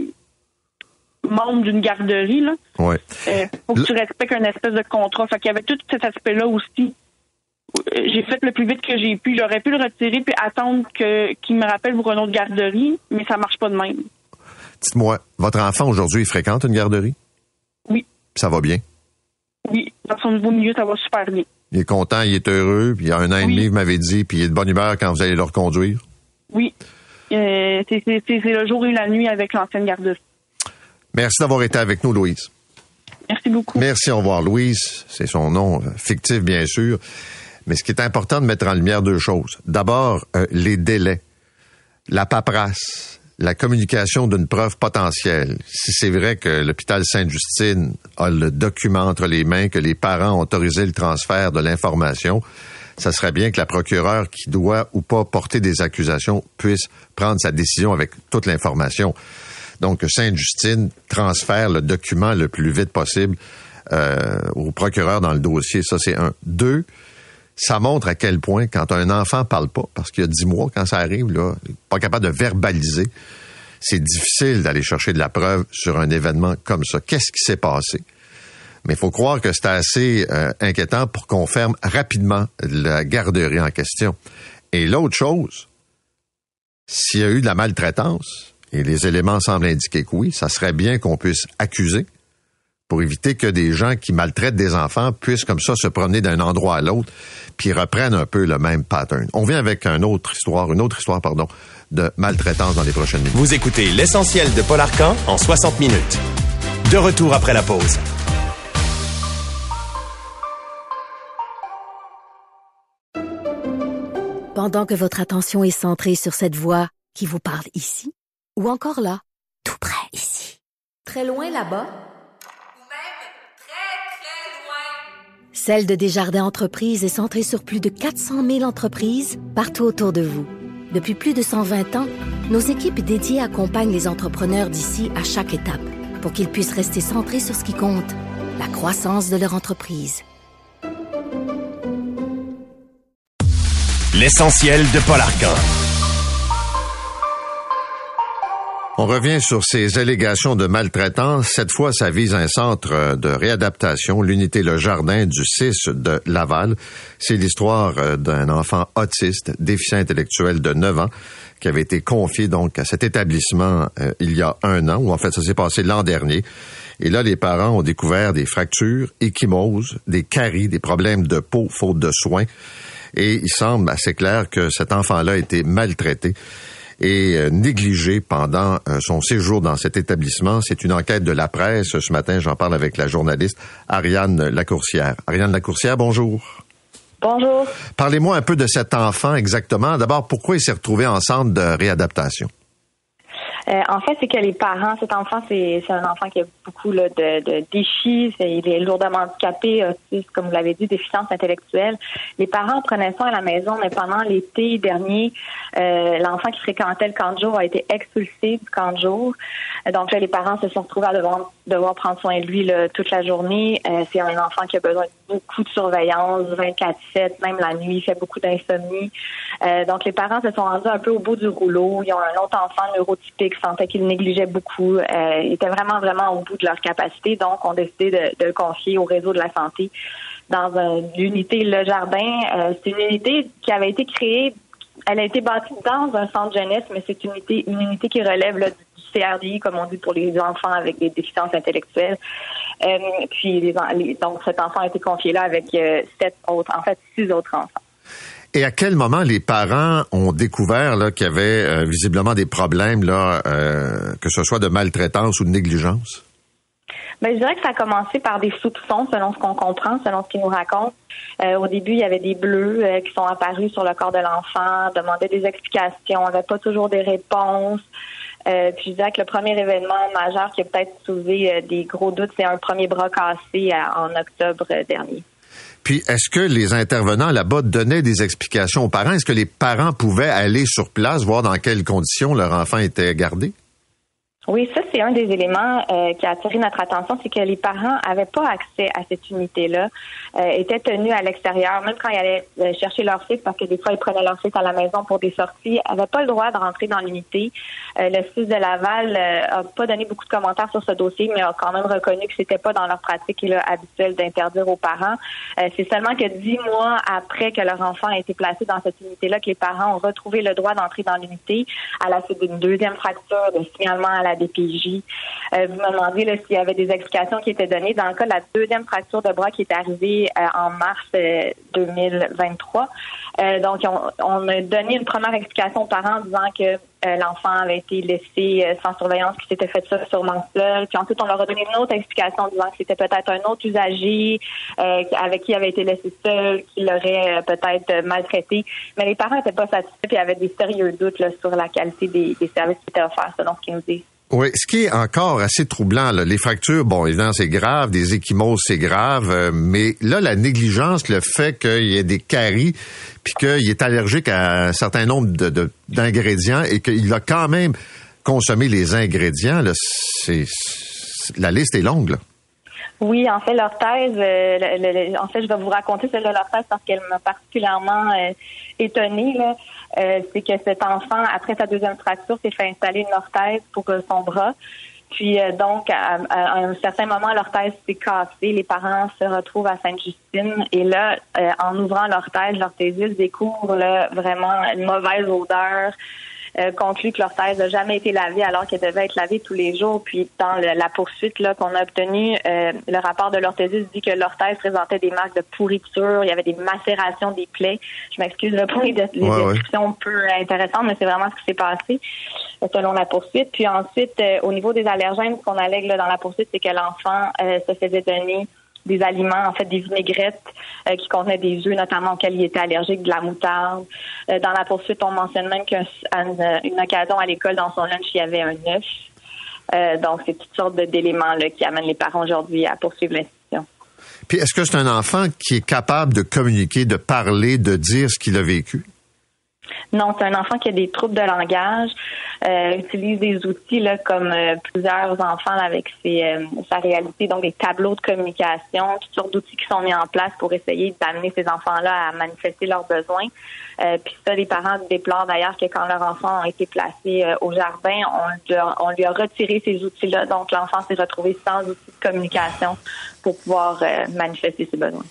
membre d'une garderie. Là. Ouais. Euh, faut que Le... tu respectes un espèce de contrat. Fait qu'il y avait tout cet aspect-là aussi. J'ai fait le plus vite que j'ai pu. J'aurais pu le retirer puis attendre que, qu'il me rappelle pour une autre garderie, mais ça marche pas de même. Dites-moi, votre enfant aujourd'hui, il fréquente une garderie? Oui. Ça va bien? Oui. Dans son nouveau milieu, ça va super bien. Il est content, il est heureux, puis il y a un an et oui. demi, vous m'avez dit, puis il est de bonne humeur quand vous allez le reconduire? Oui. Euh, c'est, c'est, c'est, c'est le jour et la nuit avec l'ancienne garderie. Merci d'avoir été avec nous, Louise. Merci beaucoup. Merci, au revoir. Louise, c'est son nom fictif, bien sûr. Mais ce qui est important de mettre en lumière deux choses. D'abord, euh, les délais, la paperasse, la communication d'une preuve potentielle. Si c'est vrai que l'hôpital Sainte-Justine a le document entre les mains, que les parents ont autorisé le transfert de l'information, ça serait bien que la procureure qui doit ou pas porter des accusations puisse prendre sa décision avec toute l'information. Donc, Sainte-Justine transfère le document le plus vite possible euh, au procureur dans le dossier. Ça, c'est un. Deux, ça montre à quel point, quand un enfant parle pas, parce qu'il y a dix mois, quand ça arrive, là, pas capable de verbaliser, c'est difficile d'aller chercher de la preuve sur un événement comme ça. Qu'est-ce qui s'est passé? Mais il faut croire que c'était assez euh, inquiétant pour qu'on ferme rapidement la garderie en question. Et l'autre chose, s'il y a eu de la maltraitance, et les éléments semblent indiquer que oui, ça serait bien qu'on puisse accuser pour éviter que des gens qui maltraitent des enfants puissent comme ça se promener d'un endroit à l'autre puis reprennent un peu le même pattern. On vient avec une autre histoire, une autre histoire, pardon, de maltraitance dans les prochaines minutes. Vous écoutez L'Essentiel de Paul Arcand en soixante minutes. De retour après la pause. Pendant que votre attention est centrée sur cette voix qui vous parle ici, ou encore là, tout près ici, très loin là-bas, Celle de Desjardins Entreprises est centrée sur plus de quatre cent mille entreprises partout autour de vous. Depuis plus de cent vingt ans, nos équipes dédiées accompagnent les entrepreneurs d'ici à chaque étape pour qu'ils puissent rester centrés sur ce qui compte, la croissance de leur entreprise. L'essentiel de Paul Arcand. On revient sur ces allégations de maltraitance. Cette fois, ça vise un centre de réadaptation, l'unité Le Jardin du C I S de Laval. C'est l'histoire d'un enfant autiste, déficient intellectuel de neuf ans, qui avait été confié donc à cet établissement euh, il y a un an, ou en fait, ça s'est passé l'an dernier. Et là, les parents ont découvert des fractures, ecchymoses, des caries, des problèmes de peau, faute de soins. Et il semble assez clair que cet enfant-là a été maltraité et euh, négligé pendant euh, son séjour dans cet établissement. C'est une enquête de la presse. Ce matin, j'en parle avec la journaliste Ariane Lacourcière. Ariane Lacourcière, bonjour. Bonjour. Parlez-moi un peu de cet enfant exactement. D'abord, pourquoi il s'est retrouvé en centre de réadaptation? Euh, en fait, c'est que les parents, cet enfant, c'est, c'est un enfant qui a beaucoup là, de, de défis. C'est, il est lourdement handicapé, autiste, comme vous l'avez dit, déficience intellectuelle. Les parents prenaient soin à la maison, mais pendant l'été dernier, euh, l'enfant qui fréquentait le camp de jour a été expulsé du camp de jour. Donc là, les parents se sont retrouvés à devoir, devoir prendre soin de lui là, toute la journée. Euh, c'est un enfant qui a besoin de beaucoup de surveillance, vingt-quatre sept, même la nuit, il fait beaucoup d'insomnie. Euh, donc les parents se sont rendus un peu au bout du rouleau. Ils ont un autre enfant neurotypique, sentait qu'ils négligeaient beaucoup. Euh, ils étaient vraiment, vraiment au bout de leur capacité. Donc, ont décidé de, de le confier au réseau de la santé dans une unité Le Jardin. Euh, c'est une unité qui avait été créée, elle a été bâtie dans un centre jeunesse, mais c'est une unité, une unité qui relève là, du C R D I, comme on dit, pour les enfants avec des déficiences intellectuelles. Euh, puis, les, les, donc, cet enfant a été confié là avec euh, sept autres, en fait, six autres enfants. Et à quel moment les parents ont découvert là, qu'il y avait euh, visiblement des problèmes, là, euh, que ce soit de maltraitance ou de négligence? Ben, je dirais que ça a commencé par des soupçons, selon ce qu'on comprend, selon ce qu'ils nous racontent. Euh, au début, il y avait des bleus euh, qui sont apparus sur le corps de l'enfant, demandaient des explications, n'avaient pas toujours des réponses. Euh, puis je dirais que le premier événement majeur qui a peut-être soulevé euh, des gros doutes, c'est un premier bras cassé à, en octobre euh, dernier. Puis, est-ce que les intervenants là-bas donnaient des explications aux parents? Est-ce que les parents pouvaient aller sur place, voir dans quelles conditions leur enfant était gardé? Oui, ça, c'est un des éléments euh, qui a attiré notre attention, c'est que les parents avaient pas accès à cette unité-là, euh, étaient tenus à l'extérieur, même quand ils allaient euh, chercher leur fils, parce que des fois, ils prenaient leur fils à la maison pour des sorties, n'avaient pas le droit de rentrer dans l'unité. Euh, le C I S de Laval euh, a pas donné beaucoup de commentaires sur ce dossier, mais a quand même reconnu que c'était pas dans leur pratique là, habituelle d'interdire aux parents. Euh, c'est seulement que dix mois après que leur enfant a été placé dans cette unité-là que les parents ont retrouvé le droit d'entrer dans l'unité à la suite d'une deuxième fracture, de signalement à la D P J. Euh, vous me demandez là, s'il y avait des explications qui étaient données. Dans le cas de la deuxième fracture de bras qui est arrivée euh, en mars euh, deux mille vingt-trois, euh, donc on, on a donné une première explication aux parents en disant que euh, l'enfant avait été laissé euh, sans surveillance, qu'il s'était fait ça sûrement seul. Puis ensuite, on leur a donné une autre explication en disant que c'était peut-être un autre usager euh, avec qui il avait été laissé seul, qui l'aurait euh, peut-être euh, maltraité. Mais les parents n'étaient pas satisfaits et avaient des sérieux doutes là, sur la qualité des, des services qui étaient offerts, selon ce qu'ils nous disent. Oui, ce qui est encore assez troublant, là, les fractures, bon, évidemment, c'est grave, des ecchymoses, c'est grave, euh, mais là, la négligence, le fait qu'il y ait des caries, puis qu'il est allergique à un certain nombre de, de, d'ingrédients et qu'il a quand même consommé les ingrédients, là, c'est, c'est la liste est longue, là. Oui, en fait, leur thèse, euh, le, le, en fait, je vais vous raconter celle de leur thèse parce qu'elle m'a particulièrement euh, étonnée, là. Euh, c'est que cet enfant, après sa deuxième fracture, s'est fait installer une orthèse pour euh, son bras. Puis euh, donc, à, à, à un certain moment, l'orthèse s'est cassée. Les parents se retrouvent à Sainte-Justine. Et là, euh, en ouvrant l'orthèse, l'orthésiste découvre là, vraiment une mauvaise odeur. Euh, conclut que l'orthèse n'a jamais été lavée alors qu'elle devait être lavée tous les jours. Puis dans le, la poursuite là qu'on a obtenue, euh, le rapport de l'orthésiste dit que l'orthèse présentait des marques de pourriture, il y avait des macérations des plaies. Je m'excuse là, pour les, les ouais, descriptions ouais. peu intéressantes, mais c'est vraiment ce qui s'est passé euh, selon la poursuite. Puis ensuite, euh, au niveau des allergènes, ce qu'on allègue là, dans la poursuite, c'est que l'enfant euh, se faisait donner des aliments, en fait, des vinaigrettes euh, qui contenaient des œufs, notamment auxquels il était allergique, de la moutarde. Euh, dans la poursuite, on mentionne même qu'à une, une occasion à l'école, dans son lunch, il y avait un œuf. Euh, donc, c'est toutes sortes de, d'éléments là, qui amènent les parents aujourd'hui à poursuivre l'institution. Puis, est-ce que c'est un enfant qui est capable de communiquer, de parler, de dire ce qu'il a vécu? Non, c'est un enfant qui a des troubles de langage, euh, utilise des outils là comme euh, plusieurs enfants là, avec ses, euh, sa réalité, donc des tableaux de communication, toutes sortes d'outils qui sont mis en place pour essayer d'amener ces enfants-là à manifester leurs besoins. Euh, puis ça, les parents déplorent d'ailleurs que quand leurs enfants ont été placés euh, au jardin, on, lui a, on lui a retiré ces outils-là, donc l'enfant s'est retrouvé sans outils de communication pour pouvoir euh, manifester ses besoins.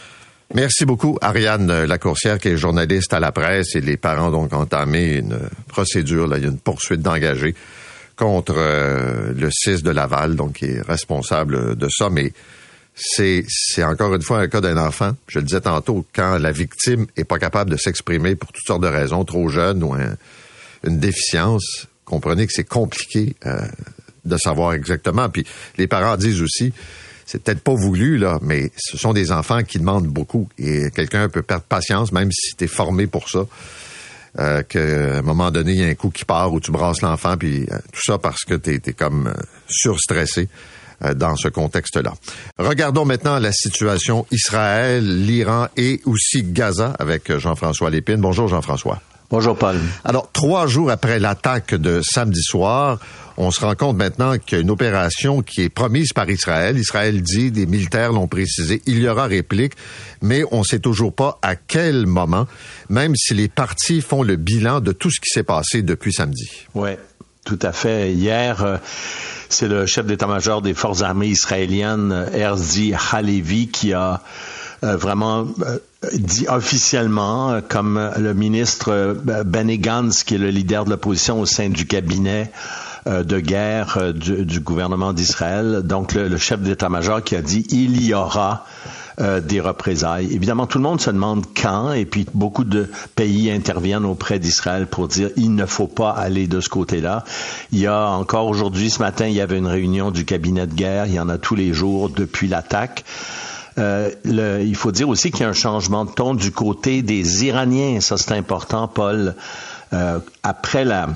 Merci beaucoup, Ariane Lacourcière, qui est journaliste à la presse, et les parents donc ont entamé une procédure, là, il y a une poursuite d'engagés contre euh, le C I S de Laval, donc qui est responsable de ça, mais c'est, c'est encore une fois un cas d'un enfant. Je le disais tantôt, quand la victime est pas capable de s'exprimer pour toutes sortes de raisons, trop jeune ou un, une déficience, comprenez que c'est compliqué euh, de savoir exactement. Puis les parents disent aussi, c'est peut-être pas voulu, là, mais ce sont des enfants qui demandent beaucoup. Et quelqu'un peut perdre patience, même si tu es formé pour ça. Euh, qu'à un moment donné, il y a un coup qui part où tu brasses l'enfant, puis euh, tout ça parce que tu es comme euh, surstressé euh, dans ce contexte-là. Regardons maintenant la situation Israël, l'Iran et aussi Gaza avec Jean-François Lépine. Bonjour Jean-François. Bonjour Paul. Alors, trois jours après l'attaque de samedi soir, on se rend compte maintenant qu'il y a une opération qui est promise par Israël. Israël dit, des militaires l'ont précisé, il y aura réplique, mais on ne sait toujours pas à quel moment, même si les partis font le bilan de tout ce qui s'est passé depuis samedi. Oui, tout à fait. Hier, euh, c'est le chef d'état-major des forces armées israéliennes, Herzi Halevi, qui a euh, vraiment... Euh, dit officiellement, euh, comme le ministre euh, Benny Gantz, qui est le leader de l'opposition au sein du cabinet euh, de guerre euh, du, du gouvernement d'Israël, donc le, le chef d'état-major qui a dit « il y aura euh, des représailles ». Évidemment, tout le monde se demande quand, et puis beaucoup de pays interviennent auprès d'Israël pour dire « il ne faut pas aller de ce côté-là ». Il y a encore aujourd'hui, ce matin, il y avait une réunion du cabinet de guerre, il y en a tous les jours depuis l'attaque. Euh, le, il faut dire aussi qu'il y a un changement de ton du côté des Iraniens. Ça, c'est important, Paul. Euh, après la,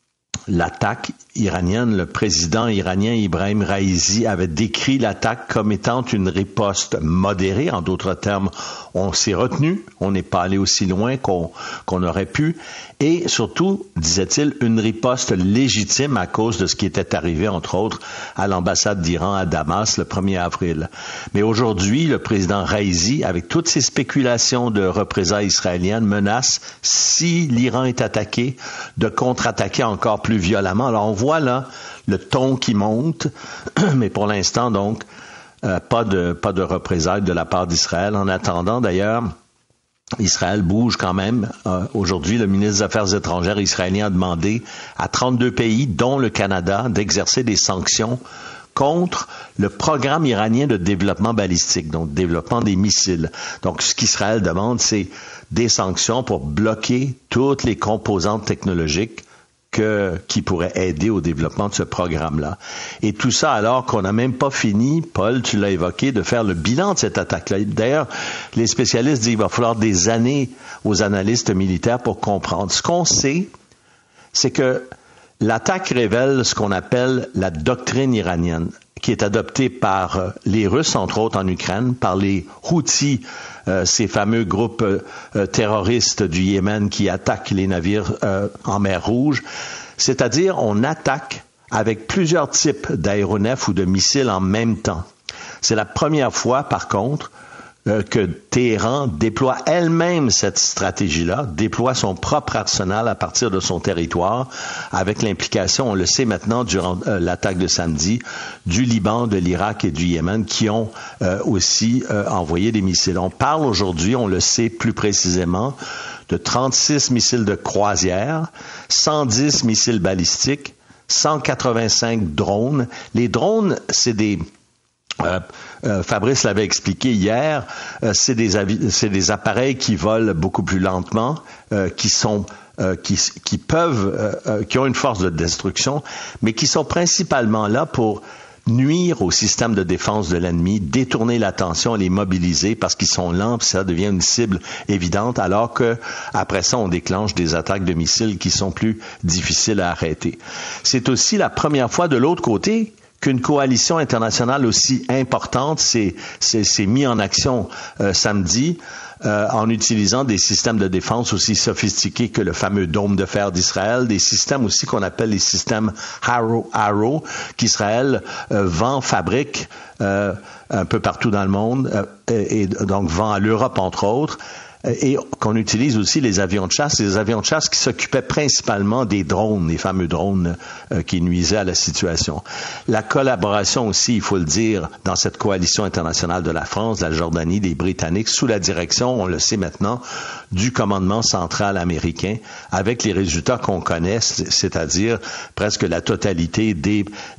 l'attaque iranienne, le président iranien Ibrahim Raïsi avait décrit l'attaque comme étant une riposte modérée. En d'autres termes, on s'est retenu, on n'est pas allé aussi loin qu'on, qu'on aurait pu. Et surtout, disait-il, une riposte légitime à cause de ce qui était arrivé, entre autres, à l'ambassade d'Iran à Damas le premier avril. Mais aujourd'hui, le président Raïsi, avec toutes ces spéculations de représailles israéliennes, menace, si l'Iran est attaqué, de contre-attaquer encore plus violemment. Alors on voit là le ton qui monte, mais pour l'instant, donc, euh, pas de, pas de représailles de la part d'Israël. En attendant, d'ailleurs, Israël bouge quand même. Euh, aujourd'hui, le ministre des Affaires étrangères israélien a demandé à trente-deux pays, dont le Canada, d'exercer des sanctions contre le programme iranien de développement balistique, donc développement des missiles. Donc, ce qu'Israël demande, c'est des sanctions pour bloquer toutes les composantes technologiques Que, qui pourrait aider au développement de ce programme-là. Et tout ça alors qu'on n'a même pas fini, Paul, tu l'as évoqué, de faire le bilan de cette attaque-là. D'ailleurs, les spécialistes disent qu'il va falloir des années aux analystes militaires pour comprendre. Ce qu'on sait, c'est que l'attaque révèle ce qu'on appelle la doctrine iranienne, qui est adoptée par les Russes, entre autres en Ukraine, par les Houthis, euh, ces fameux groupes euh, terroristes du Yémen qui attaquent les navires euh, en mer Rouge. C'est-à-dire, on attaque avec plusieurs types d'aéronefs ou de missiles en même temps. C'est la première fois, par contre, euh, que Téhéran déploie elle-même cette stratégie-là, déploie son propre arsenal à partir de son territoire, avec l'implication, on le sait maintenant, durant euh, l'attaque de samedi, du Liban, de l'Irak et du Yémen, qui ont euh, aussi euh, envoyé des missiles. On parle aujourd'hui, on le sait plus précisément, de trente-six missiles de croisière, cent dix missiles balistiques, cent quatre-vingt-cinq drones. Les drones, c'est des... Euh, euh, Fabrice l'avait expliqué hier, euh, c'est des avi- c'est des appareils qui volent beaucoup plus lentement, euh, qui sont euh, qui, qui peuvent, euh, euh, qui ont une force de destruction, mais qui sont principalement là pour nuire au système de défense de l'ennemi, détourner l'attention, les mobiliser parce qu'ils sont lents, puis ça devient une cible évidente, alors que après ça, on déclenche des attaques de missiles qui sont plus difficiles à arrêter. C'est aussi la première fois de l'autre côté qu'une coalition internationale aussi importante s'est, s'est, s'est mise en action euh, samedi euh, en utilisant des systèmes de défense aussi sophistiqués que le fameux dôme de fer d'Israël, des systèmes aussi qu'on appelle les systèmes Arrow, Arrow qu'Israël euh, vend, fabrique euh, un peu partout dans le monde euh, et, et donc vend à l'Europe entre autres. Et qu'on utilise aussi les avions de chasse, les avions de chasse qui s'occupaient principalement des drones, les fameux drones euh, qui nuisaient à la situation. La collaboration aussi, il faut le dire, dans cette coalition internationale de la France, de la Jordanie, des Britanniques, sous la direction, on le sait maintenant, du commandement central américain, avec les résultats qu'on connaît, c'est-à-dire presque la totalité des, des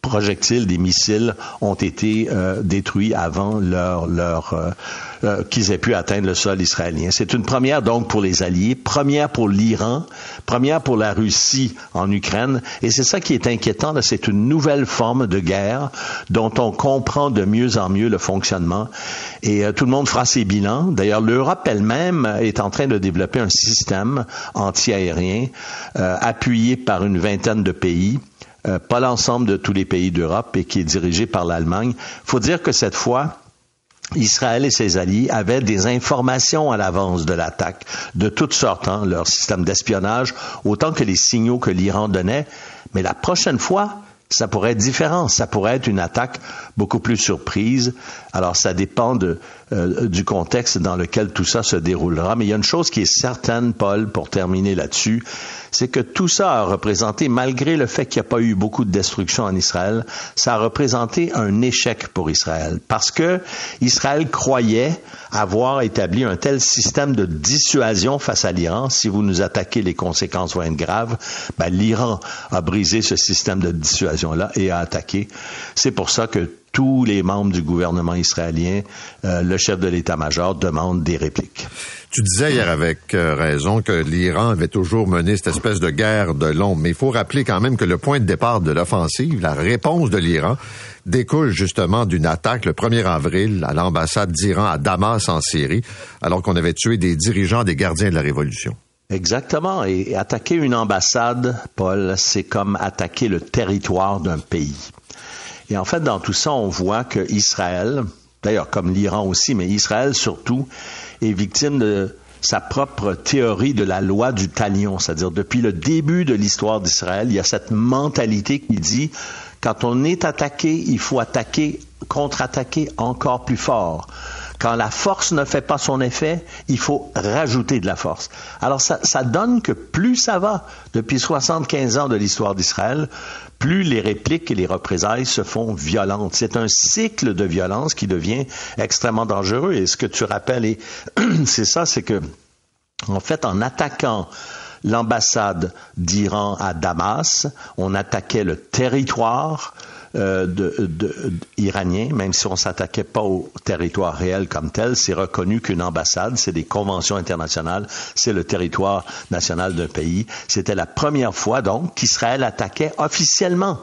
projectiles, des missiles ont été euh, détruits avant leur leur euh, euh, qu'ils aient pu atteindre le sol israélien. C'est une première donc pour les Alliés, première pour l'Iran, première pour la Russie en Ukraine, et c'est ça qui est inquiétant. Là, c'est une nouvelle forme de guerre dont on comprend de mieux en mieux le fonctionnement, et euh, tout le monde fera ses bilans. D'ailleurs, l'Europe elle-même est en train de développer un système anti-aérien euh, appuyé par une vingtaine de pays. Euh, pas l'ensemble de tous les pays d'Europe et qui est dirigé par l'Allemagne. Il faut dire que cette fois, Israël et ses alliés avaient des informations à l'avance de l'attaque, de toutes sortes, hein, leur système d'espionnage, autant que les signaux que l'Iran donnait. Mais la prochaine fois, ça pourrait être différent. Ça pourrait être une attaque beaucoup plus surprise. Alors, ça dépend de, euh, du contexte dans lequel tout ça se déroulera. Mais il y a une chose qui est certaine, Paul, pour terminer là-dessus, c'est que tout ça a représenté, malgré le fait qu'il n'y a pas eu beaucoup de destruction en Israël, ça a représenté un échec pour Israël. Parce que Israël croyait avoir établi un tel système de dissuasion face à l'Iran. Si vous nous attaquez, les conséquences vont être graves. Ben, l'Iran a brisé ce système de dissuasion-là et a attaqué. C'est pour ça que tous les membres du gouvernement israélien, euh, le chef de l'état-major, demandent des répliques. Tu disais hier avec euh, raison que l'Iran avait toujours mené cette espèce de guerre de l'ombre, mais il faut rappeler quand même que le point de départ de l'offensive, la réponse de l'Iran, découle justement d'une attaque le premier avril à l'ambassade d'Iran à Damas en Syrie, alors qu'on avait tué des dirigeants des gardiens de la Révolution. Exactement. Et attaquer une ambassade, Paul, c'est comme attaquer le territoire d'un pays. Et en fait, dans tout ça, on voit que Israël, d'ailleurs comme l'Iran aussi, mais Israël surtout, est victime de sa propre théorie de la loi du talion. C'est-à-dire, depuis le début de l'histoire d'Israël, il y a cette mentalité qui dit, quand on est attaqué, il faut attaquer, contre-attaquer encore plus fort. Quand la force ne fait pas son effet, il faut rajouter de la force. Alors, ça, ça donne que plus ça va, depuis soixante-quinze ans de l'histoire d'Israël, plus les répliques et les représailles se font violentes. C'est un cycle de violence qui devient extrêmement dangereux. Et ce que tu rappelles, et c'est ça, c'est que, en fait, en attaquant l'ambassade d'Iran à Damas, on attaquait le territoire Euh, de, de, de, iranien, même si on s'attaquait pas au territoire réel comme tel, c'est reconnu qu'une ambassade, c'est des conventions internationales, c'est le territoire national d'un pays. C'était la première fois, donc, qu'Israël attaquait officiellement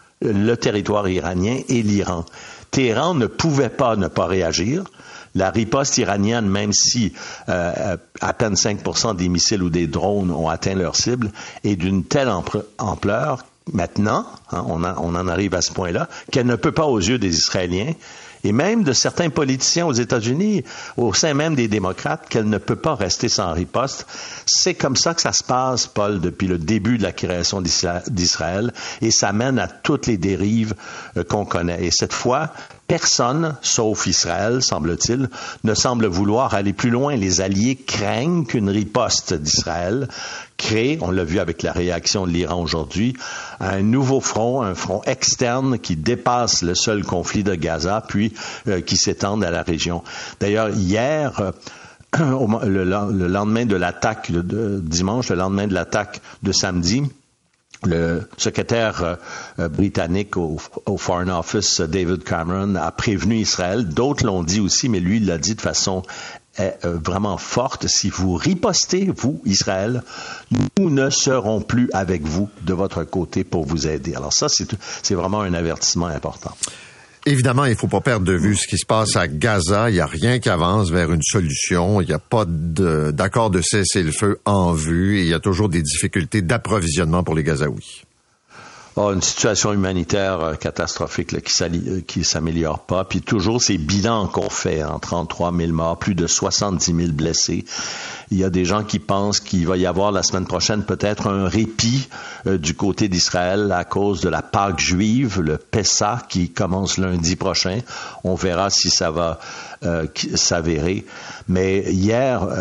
le territoire iranien et l'Iran. Téhéran ne pouvait pas ne pas réagir. La riposte iranienne, même si euh, à peine cinq pour cent des missiles ou des drones ont atteint leur cible, est d'une telle ampleur maintenant, hein, on, a, on en arrive à ce point-là, qu'elle ne peut pas aux yeux des Israéliens et même de certains politiciens aux États-Unis, au sein même des démocrates, qu'elle ne peut pas rester sans riposte. C'est comme ça que ça se passe, Paul, depuis le début de la création d'Israël, et ça mène à toutes les dérives euh, qu'on connaît. Et cette fois, personne, sauf Israël, semble-t-il, ne semble vouloir aller plus loin. Les alliés craignent qu'une riposte d'Israël crée, on l'a vu avec la réaction de l'Iran aujourd'hui, un nouveau front, un front externe qui dépasse le seul conflit de Gaza, puis euh, qui s'étende à la région. D'ailleurs, hier, euh, le, le lendemain de l'attaque de, de dimanche, le lendemain de l'attaque de samedi, le secrétaire euh, britannique au, au Foreign Office, David Cameron, a prévenu Israël. D'autres l'ont dit aussi, mais lui, il l'a dit de façon euh, vraiment forte. Si vous ripostez, vous, Israël, nous ne serons plus avec vous de votre côté pour vous aider. Alors ça, c'est, c'est vraiment un avertissement important. Évidemment, il ne faut pas perdre de vue ce qui se passe à Gaza. Il n'y a rien qui avance vers une solution. Il n'y a pas de, d'accord de cessez-le-feu en vue et il y a toujours des difficultés d'approvisionnement pour les Gazaouis. Oh, une situation humanitaire euh, catastrophique là, qui ne s'améliore pas. Puis toujours ces bilans qu'on fait, hein, trente-trois mille morts, plus de soixante-dix mille blessés. Il y a des gens qui pensent qu'il va y avoir la semaine prochaine peut-être un répit euh, du côté d'Israël à cause de la Pâque juive, le Pessah, qui commence lundi prochain. On verra si ça va euh, s'avérer. Mais hier, euh,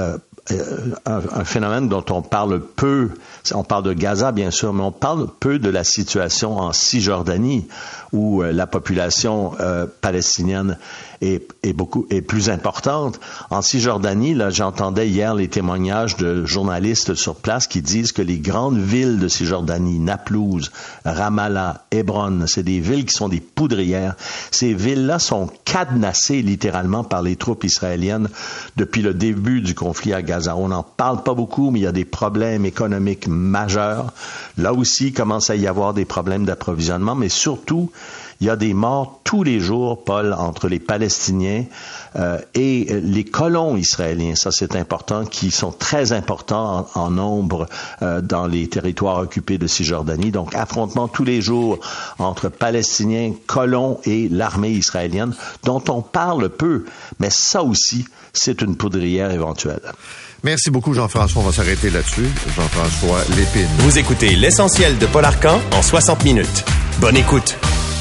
un, un phénomène dont on parle peu. On parle de Gaza, bien sûr, mais on parle peu de la situation en Cisjordanie, où euh, la population euh, palestinienne est, est beaucoup est plus importante. En Cisjordanie, là, j'entendais hier les témoignages de journalistes sur place qui disent que les grandes villes de Cisjordanie, Naplouse, Ramallah, Hébron, c'est des villes qui sont des poudrières. Ces villes-là sont cadenassées littéralement par les troupes israéliennes depuis le début du conflit à Gaza. On n'en parle pas beaucoup, mais il y a des problèmes économiques majeurs. Là aussi, il commence à y avoir des problèmes d'approvisionnement, mais surtout, il y a des morts tous les jours, Paul, entre les Palestiniens euh, et les colons israéliens. Ça, c'est important, qui sont très importants en, en nombre euh, dans les territoires occupés de Cisjordanie. Donc, affrontement tous les jours entre Palestiniens, colons et l'armée israélienne, dont on parle peu. Mais ça aussi, c'est une poudrière éventuelle. Merci beaucoup, Jean-François. On va s'arrêter là-dessus. Jean-François Lépine. Vous écoutez L'Essentiel de Paul Arcan en soixante minutes. Bonne écoute.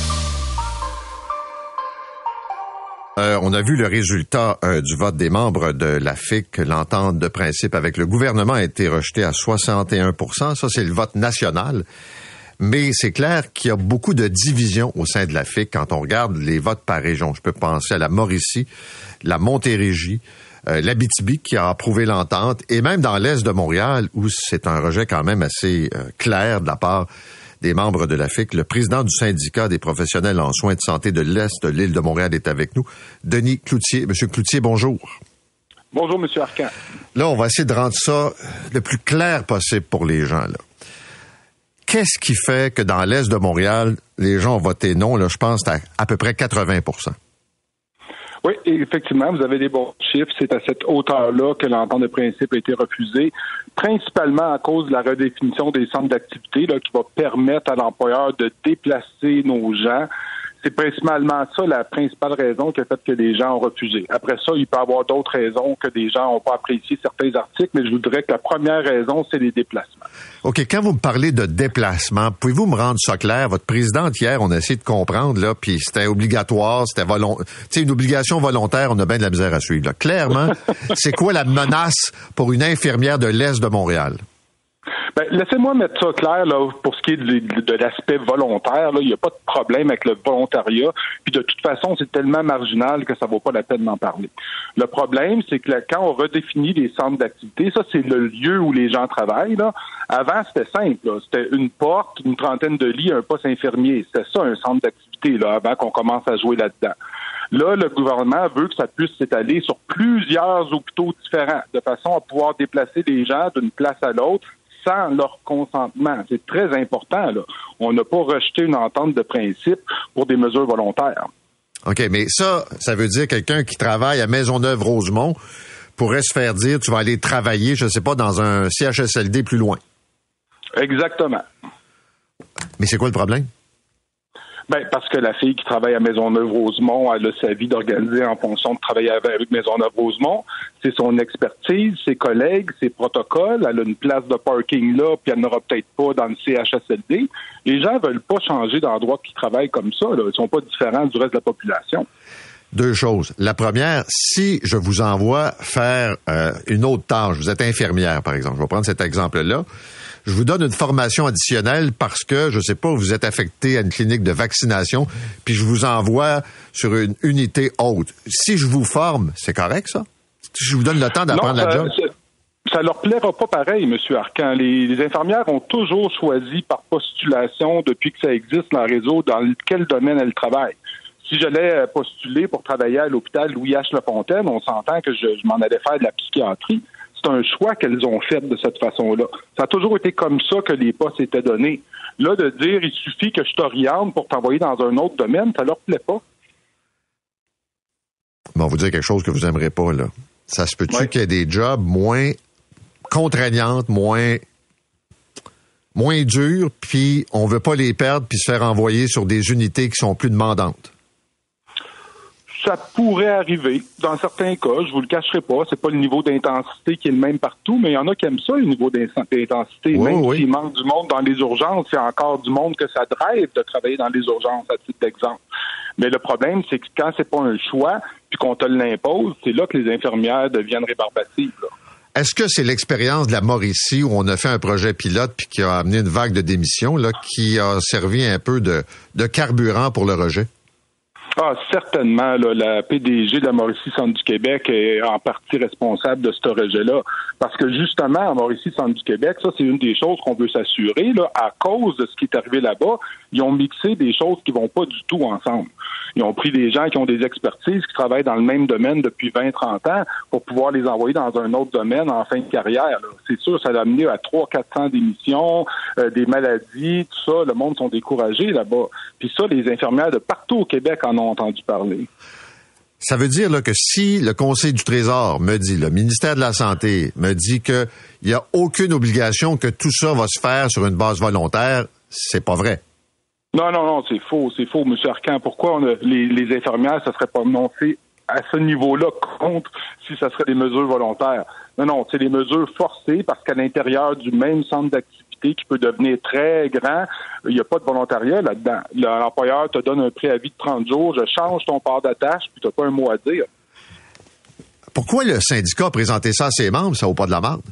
Euh, on a vu le résultat euh, du vote des membres de l'A F I C. L'entente de principe avec le gouvernement a été rejetée à soixante et un pour cent. Ça, c'est le vote national. Mais c'est clair qu'il y a beaucoup de divisions au sein de l'A F I C quand on regarde les votes par région. Je peux penser à la Mauricie, la Montérégie, euh, l'Abitibi qui a approuvé l'entente, et même dans l'est de Montréal où c'est un rejet quand même assez euh, clair de la part des membres de l'A F I C. Le président du syndicat des professionnels en soins de santé de l'Est de l'île de Montréal est avec nous. Denis Cloutier. Monsieur Cloutier, bonjour. Bonjour, Monsieur Arcan. Là, on va essayer de rendre ça le plus clair possible pour les gens, là. Qu'est-ce qui fait que dans l'Est de Montréal, les gens ont voté non? Là, je pense à à peu près quatre-vingts pour cent. Oui, effectivement, vous avez des bons chiffres. C'est à cette hauteur-là que l'entente de principe a été refusée, principalement à cause de la redéfinition des centres d'activité là, qui va permettre à l'employeur de déplacer nos gens. C'est principalement ça la principale raison qui a fait que les gens ont refusé. Après ça, il peut y avoir d'autres raisons que des gens n'ont pas apprécié certains articles, mais je voudrais que la première raison, c'est les déplacements. OK, quand vous me parlez de déplacement, pouvez-vous me rendre ça clair? Votre présidente, hier, on a essayé de comprendre, là, puis c'était obligatoire, c'était volontaire. Tu sais, une obligation volontaire, on a bien de la misère à suivre, là. Clairement, c'est quoi la menace pour une infirmière de l'Est de Montréal? Ben, laissez-moi mettre ça clair là, pour ce qui est de, de, de l'aspect volontaire. Là, il n'y a pas de problème avec le volontariat. Puis de toute façon, c'est tellement marginal que ça vaut pas la peine d'en parler. Le problème, c'est que là, quand on redéfinit les centres d'activité, ça, c'est le lieu où les gens travaillent. Là. Avant, c'était simple. Là. C'était une porte, une trentaine de lits, un poste infirmier. C'était ça, un centre d'activité, là, avant qu'on commence à jouer là-dedans. Là, le gouvernement veut que ça puisse s'étaler sur plusieurs hôpitaux différents, de façon à pouvoir déplacer les gens d'une place à l'autre sans leur consentement. C'est très important, là. On n'a pas rejeté une entente de principe pour des mesures volontaires. OK, mais ça, ça veut dire quelqu'un qui travaille à Maisonneuve-Rosemont pourrait se faire dire tu vas aller travailler, je ne sais pas, dans un C H S L D plus loin. Exactement. Mais c'est quoi le problème? Ben, parce que la fille qui travaille à Maisonneuve-Rosemont, elle a sa vie d'organiser en fonction de travailler avec Maisonneuve-Rosemont. C'est son expertise, ses collègues, ses protocoles. Elle a une place de parking là, puis elle n'aura peut-être pas dans le C H S L D. Les gens veulent pas changer d'endroit qu'ils travaillent comme ça, là. Ils sont pas différents du reste de la population. Deux choses. La première, si je vous envoie faire euh, une autre tâche, vous êtes infirmière, par exemple, je vais prendre cet exemple-là, je vous donne une formation additionnelle parce que, je sais pas, vous êtes affecté à une clinique de vaccination, puis je vous envoie sur une unité haute. Si je vous forme, c'est correct, ça? Si je vous donne le temps d'apprendre non, la job? Ça leur plaira pas pareil, M. Arcan. Les, les infirmières ont toujours choisi par postulation, depuis que ça existe dans le réseau, dans quel domaine elles travaillent. Si j'allais postuler pour travailler à l'hôpital Louis-H-Lafontaine, on s'entend que je, je m'en allais faire de la psychiatrie. C'est un choix qu'elles ont fait de cette façon-là. Ça a toujours été comme ça que les postes étaient donnés. Là, de dire, il suffit que je t'oriente pour t'envoyer dans un autre domaine, ça leur plaît pas. Bon, on va vous dire quelque chose que vous n'aimerez pas, là. Ça se peut-tu ouais. qu'il y ait des jobs moins contraignantes, moins, moins dures, puis on veut pas les perdre puis se faire envoyer sur des unités qui sont plus demandantes? Ça pourrait arriver. Dans certains cas, je vous le cacherai pas, c'est pas le niveau d'intensité qui est le même partout, mais il y en a qui aiment ça, le niveau d'intensité. Oui, même oui. s'il manque du monde dans les urgences, il y a encore du monde que ça drive de travailler dans les urgences, à titre d'exemple. Mais le problème, c'est que quand c'est pas un choix, puis qu'on te l'impose, c'est là que les infirmières deviennent rébarbatives, là. est-ce que c'est l'expérience de la Mauricie où on a fait un projet pilote puis qui a amené une vague de démissions là, qui a servi un peu de, de carburant pour le rejet? Ah, certainement. Là, la P D G de la Mauricie Centre du Québec est en partie responsable de ce rejet-là. Parce que justement, à Mauricie Centre du Québec, ça, c'est une des choses qu'on veut s'assurer. Là, à cause de ce qui est arrivé là-bas, ils ont mixé des choses qui vont pas du tout ensemble. Ils ont pris des gens qui ont des expertises, qui travaillent dans le même domaine depuis vingt à trente ans pour pouvoir les envoyer dans un autre domaine en fin de carrière. Là. C'est sûr, ça a amené à trois cents à quatre cents démissions, euh, des maladies, tout ça. Le monde sont découragés là-bas. Puis ça, les infirmières de partout au Québec en ont entendu parler. Ça veut dire là, que si le Conseil du Trésor me dit, le ministère de la Santé me dit qu'il n'y a aucune obligation que tout ça va se faire sur une base volontaire, c'est pas vrai. Non, non, non, c'est faux, c'est faux, M. Arcan. Pourquoi on a, les, les infirmières, ça serait pas prononcé à ce niveau-là contre si ça serait des mesures volontaires? Non, non, c'est des mesures forcées parce qu'à l'intérieur du même centre d'activité qui peut devenir très grand, il n'y a pas de volontariat là-dedans. L'employeur te donne un préavis de trente jours, je change ton port d'attache, puis tu n'as pas un mot à dire. Pourquoi le syndicat a présenté ça à ses membres, ça vaut pas de la merde?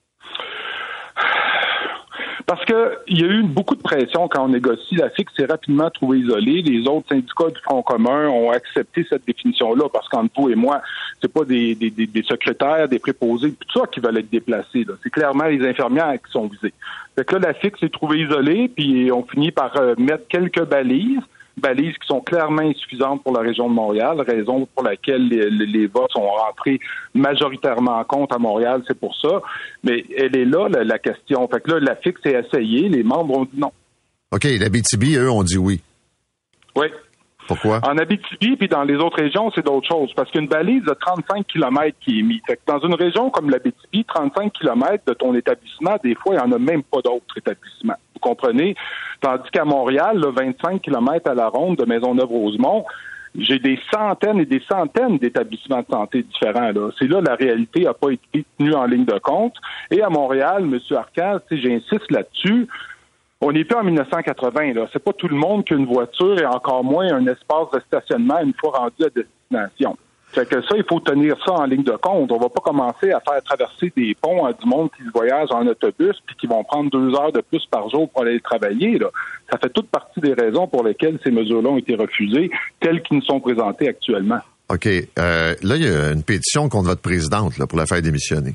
Parce que il y a eu beaucoup de pression quand on négocie. La F I C s'est rapidement trouvée isolée. Les autres syndicats du Front commun ont accepté cette définition-là parce qu'entre vous et moi, c'est pas des, des, des secrétaires, des préposés, tout ça qui veulent être déplacés. Là. C'est clairement les infirmières qui sont visées. Fait que là, la F I C s'est trouvée isolée, puis on finit par euh, mettre quelques balises. balises qui sont clairement insuffisantes pour la région de Montréal, raison pour laquelle les, les, les votes sont rentrés majoritairement en compte à Montréal, c'est pour ça. Mais elle est là, la, la question. Fait que là, la F I C s'est essayée, les membres ont dit non. OK, l'Abitibi, eux, ont dit oui. Oui. Pourquoi? En Abitibi, puis dans les autres régions, c'est d'autres choses. Parce qu'une balise de trente-cinq kilomètres qui est mise. Fait que dans une région comme l'Abitibi, trente-cinq kilomètres de ton établissement, des fois, il n'y en a même pas d'autres établissements. Vous comprenez? Tandis qu'à Montréal, là, vingt-cinq kilomètres à la ronde de Maisonneuve-Rosemont, j'ai des centaines et des centaines d'établissements de santé différents. Là. C'est là la réalité n'a pas été tenue en ligne de compte. Et à Montréal, M. Arcand, j'insiste là-dessus, on n'est plus en dix-neuf cent quatre-vingts. Là. C'est pas tout le monde qui a une voiture et encore moins un espace de stationnement une fois rendu à destination. Fait que ça, il faut tenir ça en ligne de compte. On va pas commencer à faire traverser des ponts à du monde qui voyage en autobus puis qui vont prendre deux heures de plus par jour pour aller travailler. Là. Ça fait toute partie des raisons pour lesquelles ces mesures-là ont été refusées, telles qu'ils nous sont présentées actuellement. OK. Euh, là, il y a une pétition contre votre présidente là, pour la faire démissionner.